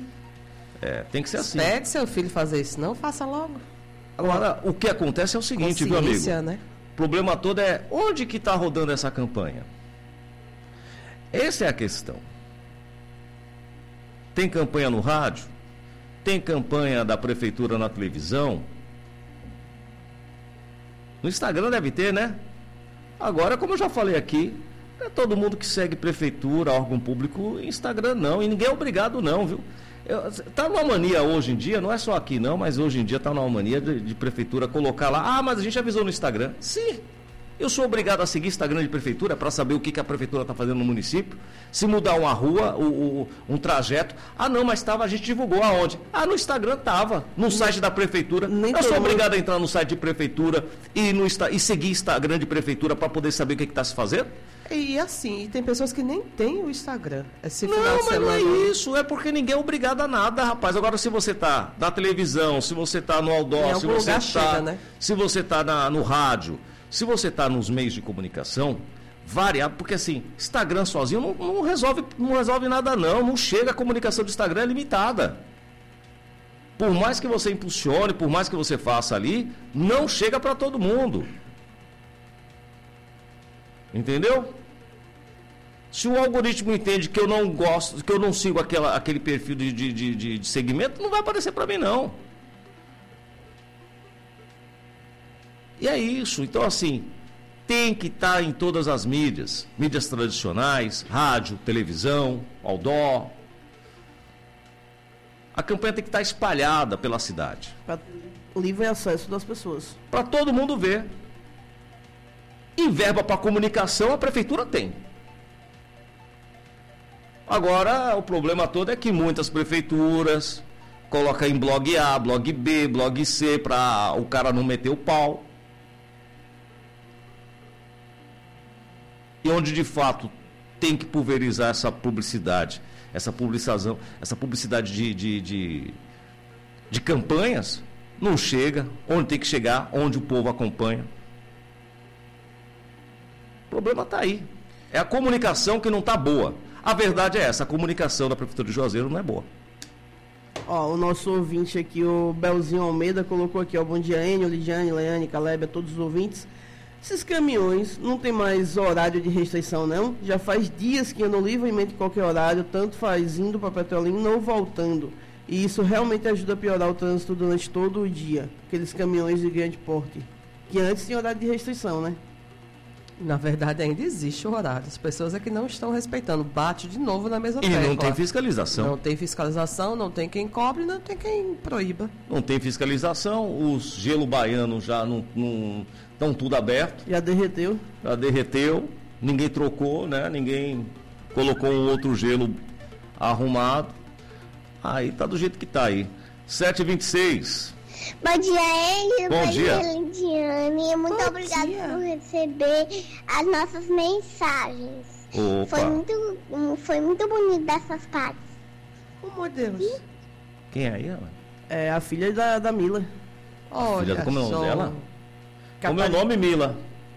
É, tem que ser assim. Pede seu filho fazer isso, não faça logo. Agora, o que acontece é o seguinte, viu, amigo? Né? O problema todo é onde que está rodando essa campanha? Essa é a questão. Tem campanha no rádio? Tem campanha da prefeitura na televisão? No Instagram deve ter, né? Agora, como eu já falei aqui, não é todo mundo que segue prefeitura, órgão público, Instagram não. E ninguém é obrigado não, viu? Está numa mania hoje em dia, não é só aqui não, mas hoje em dia está numa mania de, de prefeitura colocar lá, ah, mas a gente avisou no Instagram. Sim, eu sou obrigado a seguir Instagram de prefeitura para saber o que, que a prefeitura está fazendo no município. Se mudar uma rua, o, o, um trajeto, ah não, mas estava, a gente divulgou aonde? Ah, no Instagram estava, no site da prefeitura. Nem eu sou todo... obrigado a entrar no site de prefeitura e, no, e seguir Instagram de prefeitura para poder saber o que está se fazendo? E assim, tem pessoas que nem têm o Instagram. Esse Não, final de mas semana. não é isso, é porque ninguém é obrigado a nada, rapaz. Agora, se você tá na televisão, se você tá no Em outdoor, se algum você lugar tá, chega, né? se você tá na- no rádio, se você tá nos meios de comunicação, variado, porque assim, Instagram sozinho não, não resolve, não resolve nada não, não chega, a comunicação do Instagram é limitada. Por mais que você impulsione, por mais que você faça ali, não chega para todo mundo. Entendeu? Se o algoritmo entende que eu não gosto, que eu não sigo aquela, aquele perfil de, de, de, de segmento, não vai aparecer para mim, não. E é isso. Então, assim, tem que estar em todas as mídias. Mídias tradicionais, rádio, televisão, outdoor. A campanha tem que estar espalhada pela cidade. Para livre acesso das pessoas. Para todo mundo ver. E verba para comunicação a prefeitura tem. Agora, o problema todo é que muitas prefeituras colocam em blog A, blog B, blog C, para o cara não meter o pau. E onde de fato tem que pulverizar essa publicidade, essa publicação, essa publicidade de, de, de, de campanhas, não chega onde tem que chegar, onde o povo acompanha. O problema está aí. É a comunicação que não está boa. A verdade é essa, a comunicação da Prefeitura de Juazeiro não é boa. Ó, o nosso ouvinte aqui, o Belzinho Almeida, colocou aqui, ó, bom dia, Enio, Lidiane, Leane, Caleb, a todos os ouvintes. Esses caminhões não tem mais horário de restrição, não? Já faz dias que andam livremente em qualquer horário, tanto faz indo para Petrolina, não voltando. E isso realmente ajuda a piorar o trânsito durante todo o dia. Aqueles caminhões de grande porte, que antes tinha horário de restrição, né? Na verdade, ainda existe o horário. As pessoas é que não estão respeitando. Bate de novo na mesma E tecla. não tem fiscalização. Não tem fiscalização, não tem quem cobre, não tem quem proíba. Não tem fiscalização, os gelo baianos já não estão tudo aberto. Já derreteu. Já derreteu, ninguém trocou, né? Ninguém colocou um outro gelo arrumado. Aí tá do jeito que tá aí. sete e vinte e seis. Bom dia, Enio. Bom dia. Lidiane. Muito Bom obrigada dia. por receber as nossas mensagens. Opa. Foi muito, hum, foi muito bonito dessas partes. Oh, meu Deus. Quem é aí, ela? É a filha da, da Mila. Olha Filha, como é o nome só. dela? Como é o Catarina. nome, Mila?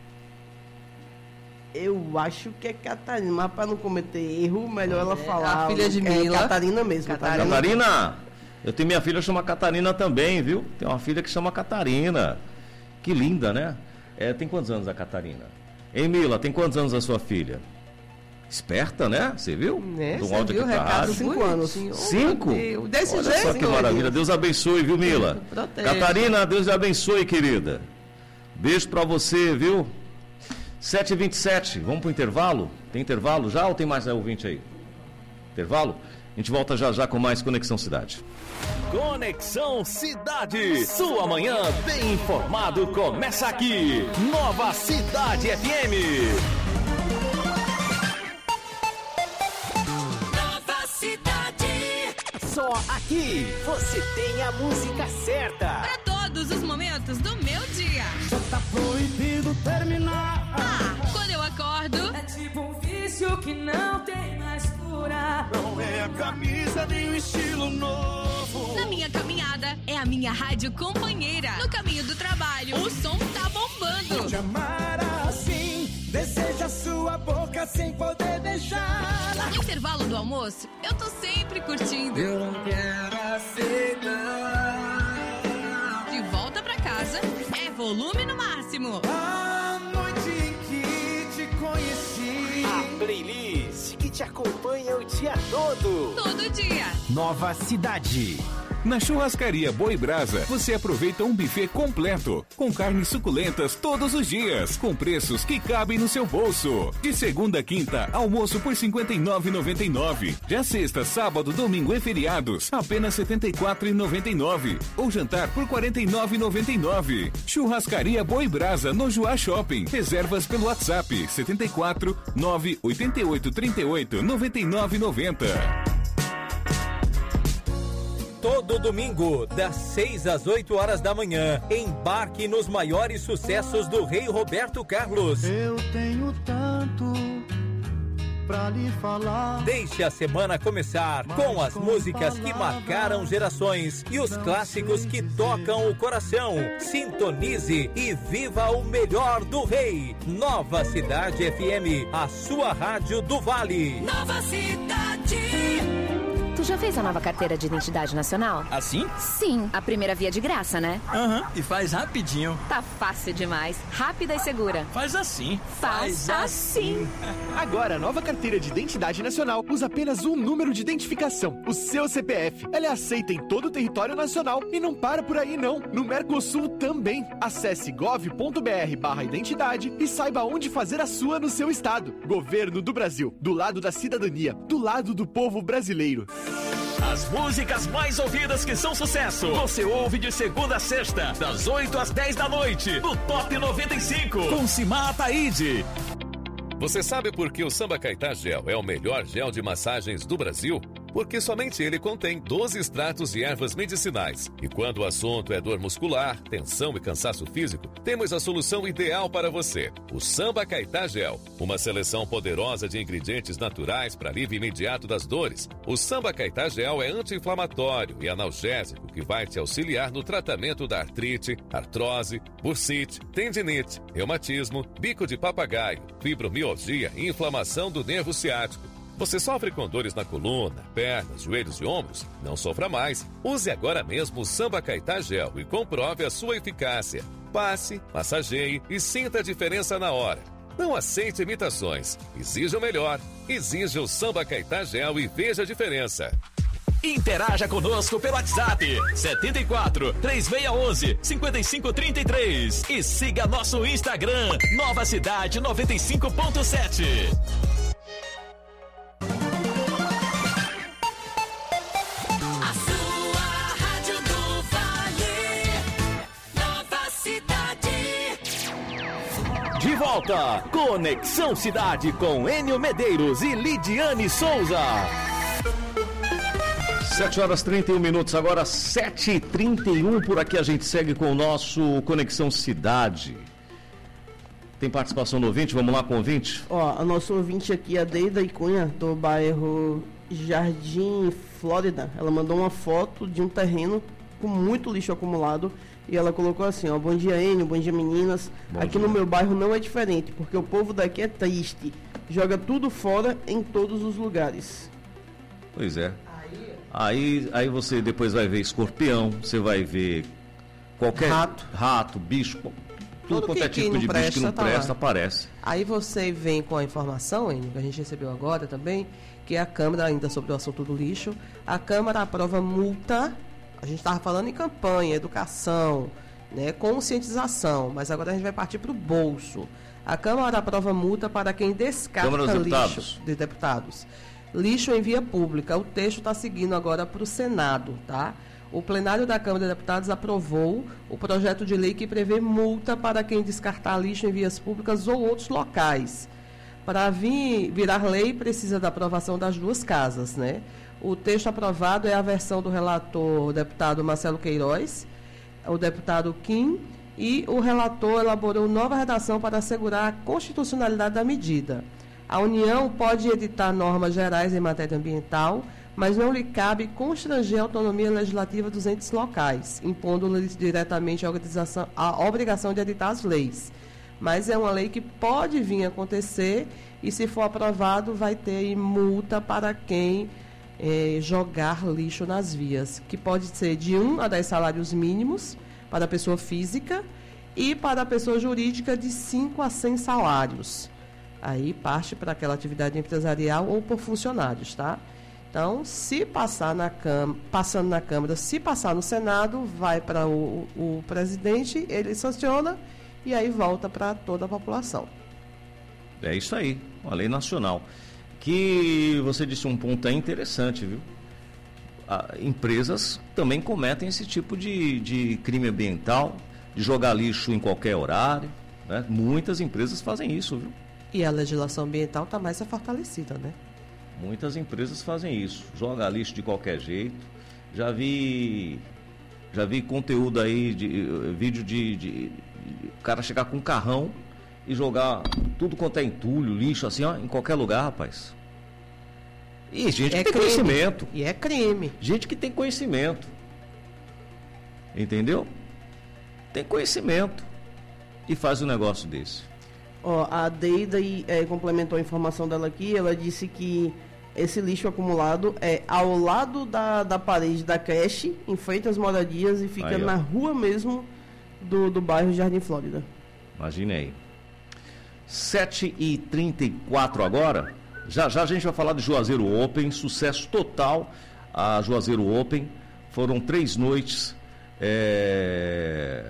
Eu acho que é Catarina, mas para não cometer erro, melhor ela falar. a filha de É Mila. Catarina mesmo. Catarina. Catarina? Eu tenho minha filha, chama Catarina também, viu? Tem uma filha que chama Catarina. Que linda, né? É, tem quantos anos a Catarina? Ei, Mila, tem quantos anos a sua filha? Esperta, né? Você viu? Né? Do Você áudio viu o aqui pra recado? rádio. Cinco anos. Oh, Cinco? meu Deus. Desse Olha jeito. só que maravilha. Deus abençoe, viu, Mila? Protege. Catarina, Deus lhe abençoe, querida. Beijo pra você, viu? sete e vinte e sete, vamos pro intervalo? Tem intervalo já ou tem mais ouvinte aí? Intervalo? A gente volta já já com mais Conexão Cidade. Conexão Cidade. Sua manhã bem informado começa aqui. Nova Cidade F M. Nova Cidade. Só aqui você tem a música certa. Para todos os momentos do meu dia. Já tá proibido terminar. Ah, quando eu acordo. É tipo um vício que não tem mais cura. Não é a camisa nem o estilo novo. Na minha caminhada, é a minha rádio companheira. No caminho do trabalho, o som tá bombando. Te amar assim, deseja sua boca sem poder deixá-la. No intervalo do almoço, eu tô sempre curtindo. Eu não quero aceitar. De volta pra casa, é volume no máximo. A noite em que te conheci. A playlist que te acompanha o dia todo. Todo dia. Nova Cidade. Na Churrascaria Boi Brasa, você aproveita um buffet completo, com carnes suculentas todos os dias, com preços que cabem no seu bolso. De segunda a quinta, almoço por cinquenta e nove reais e noventa e nove centavos. Já sexta, sábado, domingo e feriados, apenas setenta e quatro reais e noventa e nove centavos. Ou jantar por quarenta e nove reais e noventa e nove centavos. Churrascaria Boi Brasa, no Joá Shopping. Reservas pelo WhatsApp, setenta e quatro, nove oito oito, trinta e oito, noventa e nove noventa. Todo domingo, das seis às oito horas da manhã, embarque nos maiores sucessos do rei Roberto Carlos. Eu tenho tanto pra lhe falar. Deixe a semana começar com as músicas que marcaram gerações e os clássicos que tocam o coração. Sintonize e viva o melhor do rei. Nova Cidade F M, a sua rádio do Vale. Nova Cidade. Tu já fez a nova carteira de identidade nacional? Assim? Sim, a primeira via de graça, né? Aham, uhum. E faz rapidinho. Tá fácil demais, rápida e segura. Faz assim. Faz, faz assim. Agora, a nova carteira de identidade nacional usa apenas um número de identificação, o seu C P F. Ela é aceita em todo o território nacional e não para por aí não. No Mercosul também. Acesse gov.br barra identidade e saiba onde fazer a sua no seu estado. Governo do Brasil, do lado da cidadania, do lado do povo brasileiro. As músicas mais ouvidas que são sucesso, você ouve de segunda a sexta, das oito às dez da noite, no Top noventa e cinco, com Simar Ataíde. Você sabe por que o Samba Caetá Gel é o melhor gel de massagens do Brasil? Porque somente ele contém doze extratos de ervas medicinais. E quando o assunto é dor muscular, tensão e cansaço físico, temos a solução ideal para você. O Samba Caetá Gel. Uma seleção poderosa de ingredientes naturais para alívio imediato das dores. O Samba Caetá Gel é anti-inflamatório e analgésico que vai te auxiliar no tratamento da artrite, artrose, bursite, tendinite, reumatismo, bico de papagaio, fibromialgia e inflamação do nervo ciático. Você sofre com dores na coluna, pernas, joelhos e ombros? Não sofra mais. Use agora mesmo o Samba Caetá Gel e comprove a sua eficácia. Passe, massageie e sinta a diferença na hora. Não aceite imitações. Exija o melhor. Exija o Samba Caetá Gel e veja a diferença. Interaja conosco pelo WhatsApp setenta e quatro, três seis um um, cinco cinco três três e siga nosso Instagram Nova Cidade noventa e cinco ponto sete. De volta, Conexão Cidade com Enio Medeiros e Lidiane Souza. sete horas e trinta e um minutos, agora sete e trinta e um, por aqui a gente segue com o nosso Conexão Cidade. Tem participação do ouvinte? Vamos lá com o ouvinte? Ó, a nossa ouvinte aqui, a Deida Icunha, do bairro Jardim Flórida. Ela mandou uma foto de um terreno com muito lixo acumulado e ela colocou assim, ó: bom dia, Enio, bom dia, meninas. Bom aqui dia. No meu bairro não é diferente, porque o povo daqui é triste, joga tudo fora em todos os lugares. Pois é. Aí, aí você depois vai ver escorpião, você vai ver qualquer rato, rato bicho, tudo, tudo quanto é tipo de presta, bicho que não tá presta, lá. Aparece. Aí você vem com a informação, Enio, que a gente recebeu agora também, que a Câmara, ainda sobre o assunto do lixo, a Câmara aprova multa. A gente estava falando em campanha, educação, né, conscientização, mas agora a gente vai partir para o bolso. A Câmara aprova multa para quem descarta lixo deputados. de deputados. Lixo em via pública. O texto está seguindo agora para o Senado, tá? O plenário da Câmara de Deputados aprovou o projeto de lei que prevê multa para quem descartar lixo em vias públicas ou outros locais. Para vir, virar lei, precisa da aprovação das duas casas, né? O texto aprovado é a versão do relator, o deputado Marcelo Queiroz, o deputado Kim, e o relator elaborou nova redação para assegurar a constitucionalidade da medida. A União pode editar normas gerais em matéria ambiental, mas não lhe cabe constranger a autonomia legislativa dos entes locais, impondo-lhes diretamente a, organização, a obrigação de editar as leis. Mas é uma lei que pode vir a acontecer e, se for aprovado, vai ter multa para quem é, jogar lixo nas vias, que pode ser de um a dez salários mínimos para a pessoa física e para a pessoa jurídica de cinco a cem salários. Aí parte para aquela atividade empresarial ou por funcionários, tá? Então, se passar na Câmara, passando na Câmara, se passar no Senado, vai para o, o presidente, ele sanciona e aí volta para toda a população. É isso aí, uma lei nacional. Que você disse um ponto aí interessante, viu? Ah, empresas também cometem esse tipo de, de crime ambiental, de jogar lixo em qualquer horário, né? Muitas empresas fazem isso, viu? E a legislação ambiental está mais fortalecida, né? Muitas empresas fazem isso, joga lixo de qualquer jeito. Já vi, já vi conteúdo aí, de, vídeo de, de, de o cara chegar com um carrão e jogar tudo quanto é entulho, lixo, assim, ó, em qualquer lugar, rapaz. E gente que É tem crime. conhecimento. E é crime. Gente que tem conhecimento. Entendeu? Tem conhecimento. E faz um negócio desse. Ó, a Deida e, é, complementou a informação dela aqui. Ela disse que esse lixo acumulado é ao lado da, da parede da creche, em frente às moradias, e fica Aí, ó. na rua mesmo do, do bairro Jardim Flórida. Imagine aí. sete e trinta e quatro agora. Já já a gente vai falar de Juazeiro Open. Sucesso total a Juazeiro Open. Foram três noites é,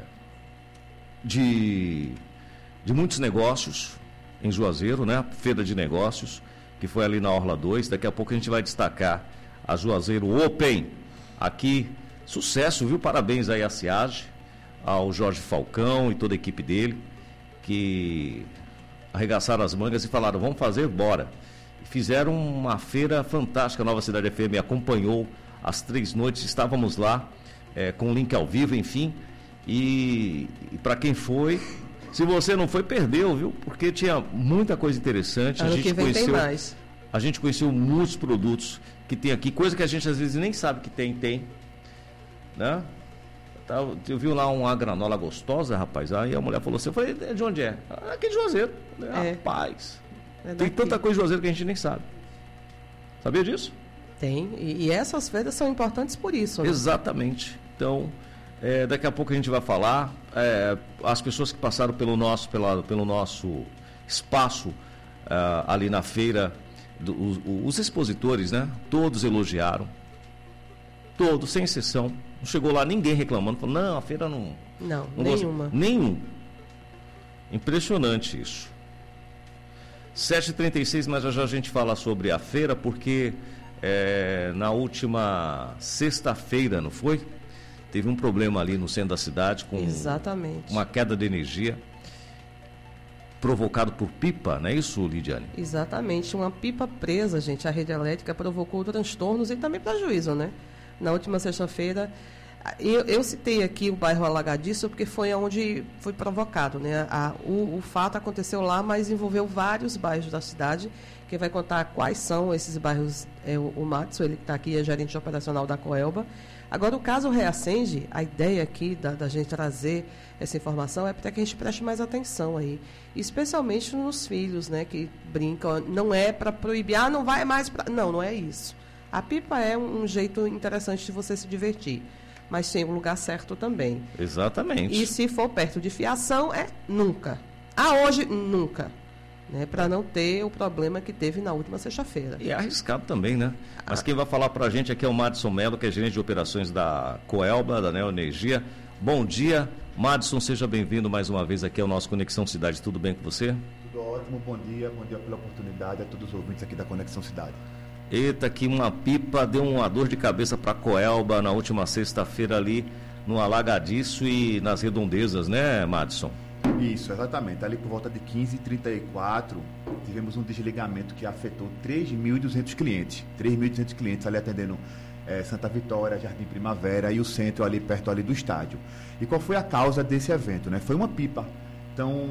de, de muitos negócios em Juazeiro, né? Feira de negócios, que foi ali na Orla dois. Daqui a pouco a gente vai destacar a Juazeiro Open. Aqui, sucesso, viu? Parabéns aí à SIAGE, ao Jorge Falcão e toda a equipe dele, que arregaçaram as mangas e falaram, vamos fazer, bora. Fizeram uma feira fantástica, a Nova Cidade F M acompanhou as três noites, estávamos lá é, com o link ao vivo, enfim, e, e para quem foi, se você não foi, perdeu, viu? Porque tinha muita coisa interessante. Ano a gente que vem conheceu, tem mais. A gente conheceu muitos produtos que tem aqui, coisa que a gente às vezes nem sabe que tem, tem, né? Eu vi lá uma granola gostosa, rapaz. Aí a mulher falou assim, eu falei, de onde é? Ah, aqui de Juazeiro. É. Rapaz, É tem daqui. tanta coisa de Juazeiro que a gente nem sabe. Sabia disso? Tem, e, e essas feiras são importantes por isso, né? Exatamente. Então, é, daqui a pouco a gente vai falar. É, as pessoas que passaram pelo nosso, pela, pelo nosso espaço ah, ali na feira, do, os, os expositores, né? Todos elogiaram. Todos, sem exceção. Não chegou lá ninguém reclamando, falou, não, a feira não... Não, não nenhuma. Gosto. Nenhum. Impressionante isso. sete e trinta e seis, mas já já a gente fala sobre a feira, porque é, na última sexta-feira, não foi? Teve um problema ali no centro da cidade com Exatamente. uma queda de energia provocado por pipa, não é isso, Lidiane? Exatamente. Uma pipa presa, gente, a rede elétrica provocou transtornos e também prejuízo, né? Na última sexta-feira, eu, eu citei aqui o bairro Alagadiço porque foi onde foi provocado, né? A, o, o fato aconteceu lá, mas envolveu vários bairros da cidade. Quem vai contar quais são esses bairros é o, o Matos, ele que está aqui, é gerente operacional da Coelba. Agora, o caso Reacende, a ideia aqui da, da gente trazer essa informação é para que a gente preste mais atenção aí, especialmente nos filhos, né, que brincam. Não é para proibir, ah, não vai mais para... Não, não é isso. A pipa é um, um jeito interessante de você se divertir, mas tem um lugar certo também. Exatamente. E se for perto de fiação, é nunca. Ah, hoje, nunca. Né, para não ter o problema que teve na última sexta-feira. E é arriscado também, né? Mas quem vai falar para a gente aqui é o Madison Mello, que é gerente de operações da Coelba, da Neo Energia. Bom dia, Madison, seja bem-vindo mais uma vez aqui ao nosso Conexão Cidade. Tudo bem com você? Tudo ótimo, bom dia, bom dia pela oportunidade a todos os ouvintes aqui da Conexão Cidade. Eita, que uma pipa deu uma dor de cabeça para a Coelba na última sexta-feira ali no Alagadiço e nas redondezas, né, Madison? Isso, exatamente. Ali por volta de quinze e trinta e quatro, tivemos um desligamento que afetou três mil e duzentos clientes. três mil e duzentos clientes ali atendendo é, Santa Vitória, Jardim Primavera e o centro ali perto ali do estádio. E qual foi a causa desse evento, né? Foi uma pipa. Então,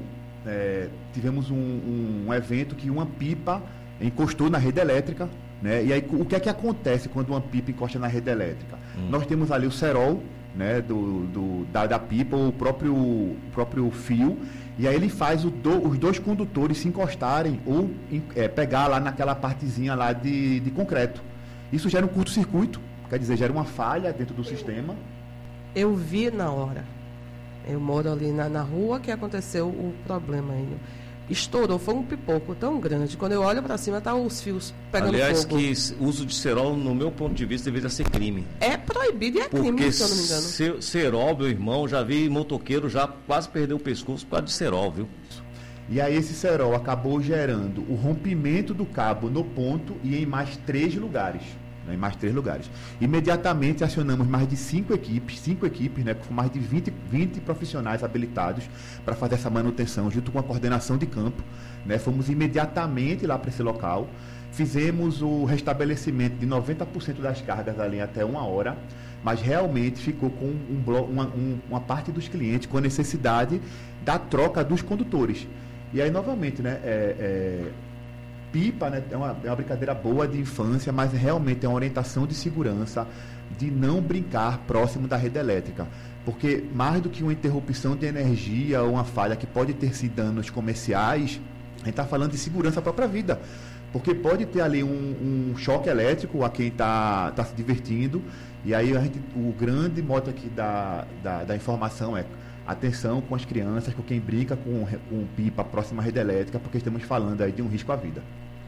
é, tivemos um, um, um evento que uma pipa encostou na rede elétrica, né? E aí, o que é que acontece quando uma pipa encosta na rede elétrica? Hum. Nós temos ali o cerol, né, do, do, da, da pipa, o próprio, o próprio fio, e aí ele faz o do, os dois condutores se encostarem ou é, pegar lá naquela partezinha lá de, de concreto. Isso gera um curto-circuito, quer dizer, gera uma falha dentro do sistema. Eu vi na hora. Eu moro ali na, na rua que aconteceu o problema aí. Estourou, foi um pipoco tão grande. Quando eu olho para cima, tá os fios pegando Aliás, fogo. Aliás, que uso de cerol, no meu ponto de vista, deveria ser crime. É proibido e é Porque crime, se eu não me engano. Porque cerol, meu irmão, já vi motoqueiro já quase perdeu o pescoço por causa de cerol, viu? E aí esse cerol acabou gerando o rompimento do cabo no ponto e em mais três lugares. Né, em mais três lugares. Imediatamente acionamos mais de cinco equipes, cinco equipes, né, com mais de vinte, vinte profissionais habilitados para fazer essa manutenção, junto com a coordenação de campo. Né, fomos imediatamente lá para esse local, fizemos o restabelecimento de noventa por cento das cargas ali até uma hora, mas realmente ficou com um blo- uma, um, uma parte dos clientes com a necessidade da troca dos condutores. E aí, novamente, né, é, é, pipa, né, é uma, é uma brincadeira boa de infância, mas realmente é uma orientação de segurança de não brincar próximo da rede elétrica. Porque mais do que uma interrupção de energia ou uma falha que pode ter sido danos comerciais, a gente está falando de segurança para a própria vida. Porque pode ter ali um, um choque elétrico a quem está tá se divertindo. E aí a gente, o grande mote aqui da, da, da informação é atenção com as crianças, com quem brinca com, com pipa próxima à rede elétrica, porque estamos falando aí de um risco à vida.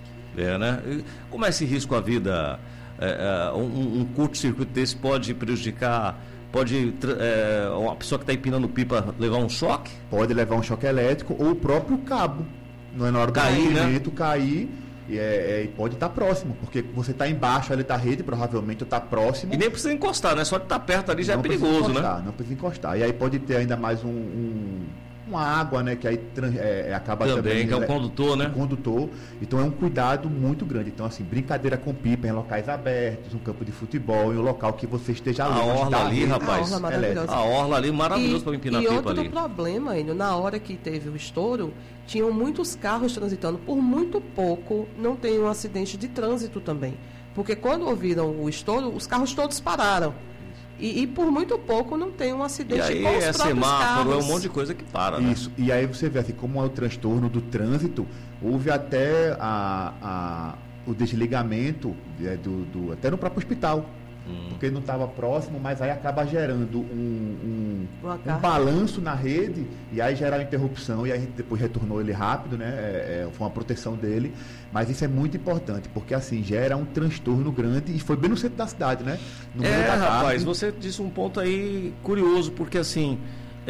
É, né? E como é esse risco à vida? É, é, um, um curto-circuito desse pode prejudicar, pode é, uma pessoa que está empinando pipa levar um choque? Pode levar um choque elétrico ou o próprio cabo. Não é na hora do cair, né? cair. E é, é, pode estar próximo, porque você está embaixo ali da rede, provavelmente está próximo. E nem precisa encostar, né? Só de estar perto ali já não é perigoso, encostar, né? Não precisa encostar. E aí pode ter ainda mais um, um, uma água, né? Que aí é, acaba também, também... que é o condutor, né? O condutor. Então é um cuidado muito grande. Então, assim, brincadeira com pipa em locais abertos, um campo de futebol, em um local que você esteja a longe orla da ali, rede. rapaz. A orla maravilhosa. A orla ali, maravilhoso para empinar e pipa outro ali. problema, ainda na hora que teve o estouro, tinham muitos carros transitando. Por muito pouco, não tem um acidente de trânsito também. Porque quando ouviram o estouro, os carros todos pararam. E, e por muito pouco não tem um acidente e aí, com os é próprios semáforo, carros. é um monte de coisa que para, né? Isso. E aí você vê assim, como é o transtorno do trânsito, houve até a, a, o desligamento é, do, do, até no próprio hospital. Hum. Porque não estava próximo, mas aí acaba gerando um, um, um balanço na rede e aí gera uma interrupção e aí a gente depois retornou ele rápido, né? É, é, foi uma proteção dele, mas isso é muito importante, porque assim, gera um transtorno grande e foi bem no centro da cidade, né? No meio É, da rapaz, tarde. você disse um ponto aí curioso, porque assim,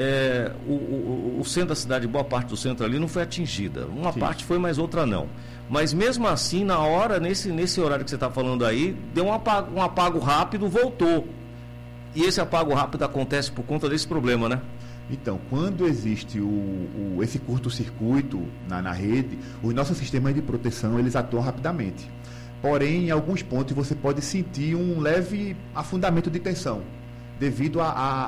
é, o, o, o centro da cidade, boa parte do centro ali não foi atingida. Uma Sim. parte foi, mas outra não. Mas mesmo assim, na hora, nesse, nesse horário que você está falando aí, deu um apago, um apago rápido, voltou. E esse apago rápido acontece por conta desse problema, né? Então, quando existe o, o, esse curto-circuito na, na rede, os nossos sistemas de proteção, eles atuam rapidamente. Porém, em alguns pontos você pode sentir um leve afundamento de tensão, devido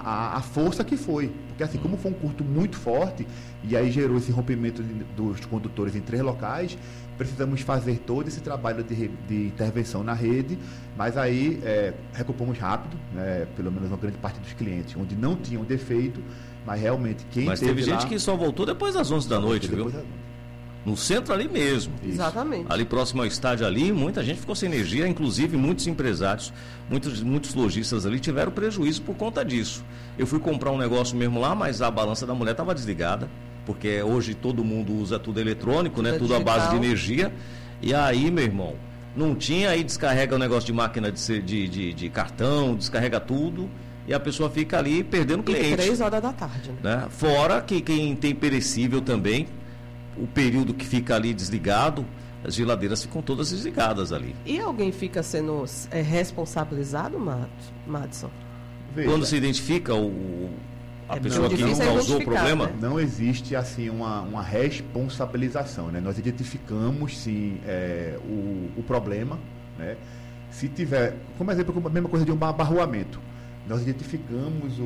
à força que foi. Porque assim, como foi um curto muito forte, e aí gerou esse rompimento de, dos condutores em três locais, precisamos fazer todo esse trabalho de, de intervenção na rede, mas aí é, recuperamos rápido, né, pelo menos uma grande parte dos clientes, onde não tinham defeito, mas realmente quem Mas teve teve lá, gente que só voltou depois das onze da noite, viu? depois da- No centro ali mesmo. Exatamente. Ali próximo ao estádio ali, muita gente ficou sem energia, inclusive muitos empresários, muitos, muitos lojistas ali tiveram prejuízo por conta disso. Eu fui comprar um negócio mesmo lá, mas a balança da mulher estava desligada, porque hoje todo mundo usa tudo eletrônico, né? Tudo Tudo à base de digital. energia. E aí, meu irmão, não tinha, aí descarrega o negócio de máquina de, ser- de, de, de cartão, descarrega tudo, e a pessoa fica ali perdendo E cliente. três horas da tarde, né? Né? Fora que quem tem perecível também, o período que fica ali desligado, as geladeiras ficam todas desligadas ali. E alguém fica sendo é, responsabilizado, Mat- Madison? Veja, Quando se identifica o, a É pessoa muito que difícil causou o identificar, problema, né? não existe assim uma, uma responsabilização, né? Nós identificamos sim é, o, o problema, né? Se tiver, como exemplo, a mesma coisa de um abarroamento, nós identificamos o,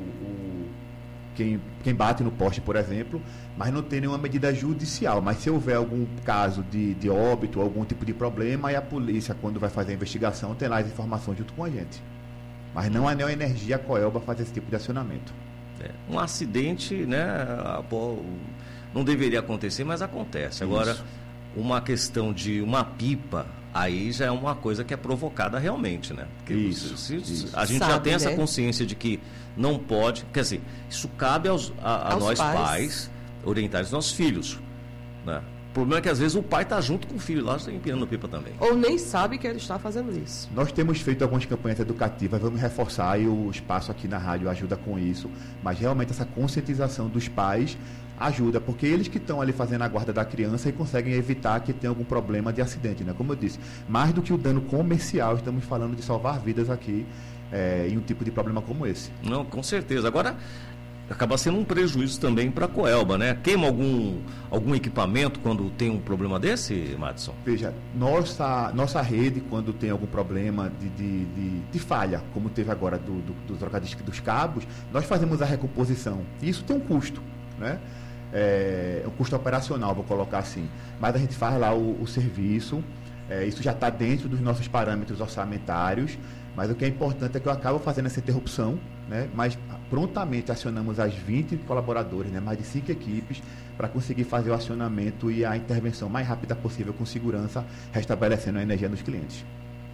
o quem, quem bate no poste, por exemplo, mas não tem nenhuma medida judicial. Mas se houver algum caso de, de óbito, algum tipo de problema, aí a polícia, quando vai fazer a investigação, tem lá as informações junto com a gente. Mas não a Neoenergia, a Coelba, faz esse tipo de acionamento. é, um acidente, né, a- pô, não deveria acontecer, mas acontece. Agora, Isso. uma questão de uma pipa, aí já é uma coisa que é provocada realmente, né? Porque Isso, se- se- isso. a gente Sabe, já tem essa né? consciência de que não pode, quer dizer, isso cabe aos, a, a Aos nós pais. pais, orientar os nossos filhos, né? O problema é que às vezes o pai está junto com o filho lá, está empinando pipa também. Ou nem sabe que ele está fazendo isso. Nós temos feito algumas campanhas educativas, vamos reforçar e o espaço aqui na rádio ajuda com isso, mas realmente essa conscientização dos pais ajuda, porque eles que estão ali fazendo a guarda da criança e conseguem evitar que tenha algum problema de acidente, né? Como eu disse, mais do que o dano comercial, estamos falando de salvar vidas aqui é, em um tipo de problema como esse. Não, com certeza. Agora, acaba sendo um prejuízo também para a Coelba, né? Queima algum, algum equipamento quando tem um problema desse, Madison? Veja, nossa, nossa rede, quando tem algum problema de, de, de, de falha, como teve agora do, do, do trocadisco dos cabos, nós fazemos a recomposição. E isso tem um custo, né? é, um custo operacional, vou colocar assim. Mas a gente faz lá o, o serviço, é, isso já está dentro dos nossos parâmetros orçamentários, mas o que é importante é que eu acabo fazendo essa interrupção, né? Mas prontamente acionamos as vinte colaboradores, né? Mais de cinco equipes, para conseguir fazer o acionamento e a intervenção mais rápida possível com segurança, restabelecendo a energia dos clientes.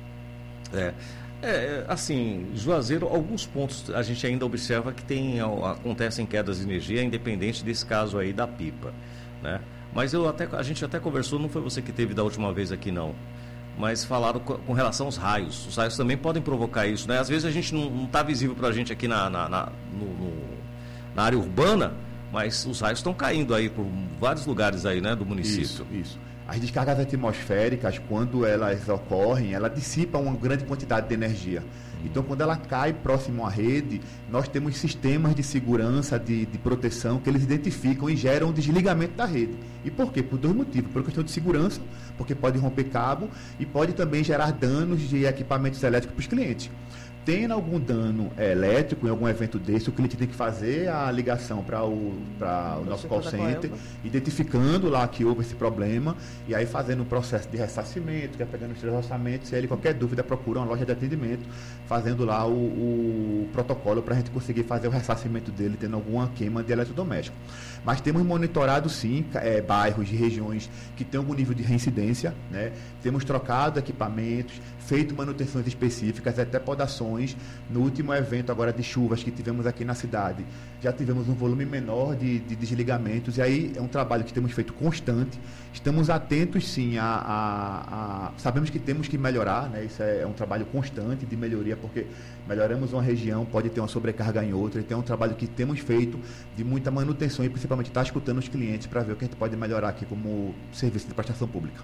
É. É, assim, Juazeiro, alguns pontos a gente ainda observa que tem, acontecem quedas de energia, independente desse caso aí da pipa, né? Mas eu até, a gente até conversou, não foi você que teve da última vez aqui não, mas falaram com, com relação aos raios. Os raios também podem provocar isso, né? Às vezes a gente não está visível para a gente aqui na, na, na, no, no, na área urbana, mas os raios estão caindo aí por vários lugares aí, né, do município. Isso, isso. As descargas atmosféricas, quando elas ocorrem, ela dissipa uma grande quantidade de energia. Então, quando ela cai próximo à rede, nós temos sistemas de segurança, de, de proteção, que eles identificam e geram um desligamento da rede. E por quê? Por dois motivos. Por questão de segurança, porque pode romper cabo e pode também gerar danos de equipamentos elétricos para os clientes. Tendo algum dano é, elétrico em algum evento desse, o cliente tem que fazer a ligação para o, para o nosso call center, identificando lá que houve esse problema, e aí fazendo um processo de ressarcimento, que é pegando os três orçamentos, e aí ele, qualquer dúvida, procura uma loja de atendimento, fazendo lá o, o protocolo para a gente conseguir fazer o ressarcimento dele, tendo alguma queima de eletrodoméstico. Mas temos monitorado, sim, é, bairros e regiões que têm algum nível de reincidência, né? Temos trocado equipamentos, feito manutenções específicas, até podações. No último evento agora de chuvas que tivemos aqui na cidade, já tivemos um volume menor de, de desligamentos, e aí é um trabalho que temos feito constante. Estamos atentos, sim, a, a, a sabemos que temos que melhorar, né? Isso é, é um trabalho constante de melhoria, porque melhoramos uma região, pode ter uma sobrecarga em outra, então é um trabalho que temos feito de muita manutenção e principalmente estar escutando os clientes para ver o que a gente pode melhorar aqui como serviço de prestação pública.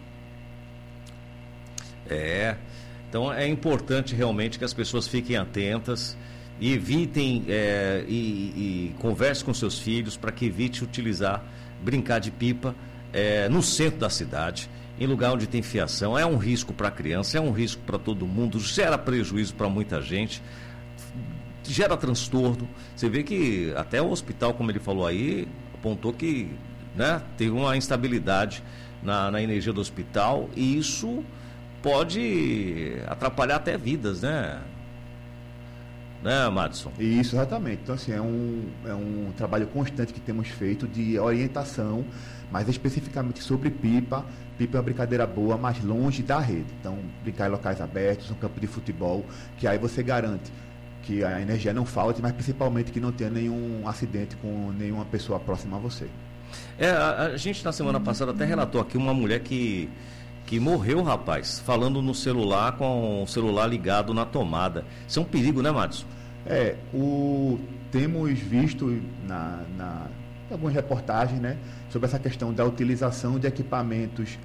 É, então é importante realmente que as pessoas fiquem atentas e evitem é, e, e converse com seus filhos para que evite utilizar, brincar de pipa é, no centro da cidade, em lugar onde tem fiação. É um risco para a criança, é um risco para todo mundo, gera prejuízo para muita gente, gera transtorno. Você vê que até o hospital, como ele falou aí, apontou que, né, teve uma instabilidade na, na energia do hospital, e isso pode atrapalhar até vidas, né? Né, Madison? Isso, exatamente. Então, assim, é um, é um trabalho constante que temos feito de orientação, mas especificamente sobre pipa. Pipa é uma brincadeira boa, mas longe da rede. Então, brincar em locais abertos, um campo de futebol, que aí você garante que a energia não falte, mas principalmente que não tenha nenhum acidente com nenhuma pessoa próxima a você. É, a, a gente na semana passada até relatou aqui uma mulher que que morreu, rapaz, falando no celular com o celular ligado na tomada. Isso é um perigo, né, Madison? É, o, temos visto na, na algumas reportagens, né, sobre essa questão da utilização de equipamentos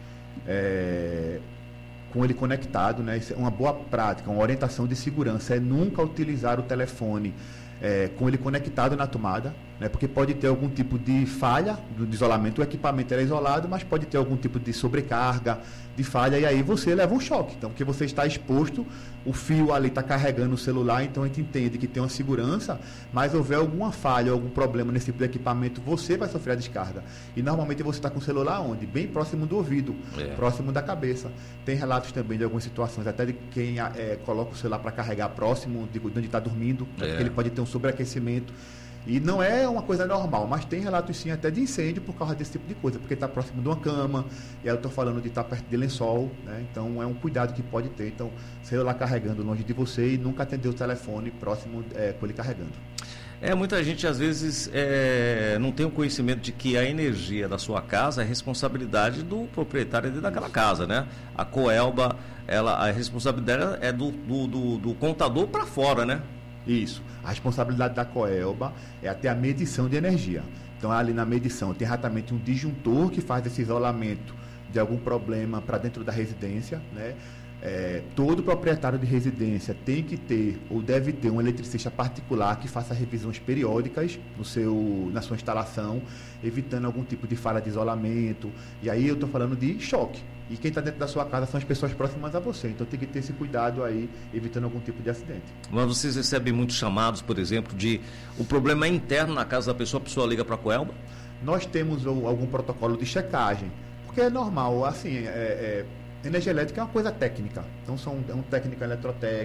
é, com ele conectado, né? Isso é uma boa prática, uma orientação de segurança, é nunca utilizar o telefone é, com ele conectado na tomada, né? Porque pode ter algum tipo de falha do isolamento, o equipamento é isolado, mas pode ter algum tipo de sobrecarga, de falha, e aí você leva um choque. Então, porque você está exposto, o fio ali está carregando o celular, então a gente entende que tem uma segurança, mas houver alguma falha, algum problema nesse tipo de equipamento, você vai sofrer a descarga. E normalmente você está com o celular onde? Bem próximo do ouvido, é. próximo da cabeça. Tem relatos também de algumas situações, até de quem é, coloca o celular para carregar próximo de onde está dormindo, é. porque ele pode ter um sobreaquecimento. E não é uma coisa normal, mas tem relatos sim até de incêndio por causa desse tipo de coisa, porque está próximo de uma cama, e aí eu estou falando de estar perto de lençol, né? Então é um cuidado que pode ter. Então, celular carregando longe de você e nunca atender o telefone próximo é, com ele carregando. É, muita gente às vezes é, não tem o conhecimento de que a energia da sua casa é responsabilidade do proprietário daquela casa, né? A Coelba, ela, a responsabilidade é do, do, do, do contador para fora, né? Isso. A responsabilidade da Coelba é até a medição de energia. Então, ali na medição tem exatamente um disjuntor que faz esse isolamento de algum problema para dentro da residência, né? É, todo proprietário de residência tem que ter ou deve ter um eletricista particular que faça revisões periódicas no seu, na sua instalação, evitando algum tipo de falha de isolamento. E aí eu estou falando de choque. E quem está dentro da sua casa são as pessoas próximas a você. Então tem que ter esse cuidado aí, evitando algum tipo de acidente. Mas vocês recebem muitos chamados, por exemplo, de o problema é interno na casa da pessoa, a pessoa liga para a Coelba? nós temos o, algum protocolo de checagem, porque é normal, assim, é, é, energia elétrica é uma coisa técnica, então são, é um técnico eletrotécnico,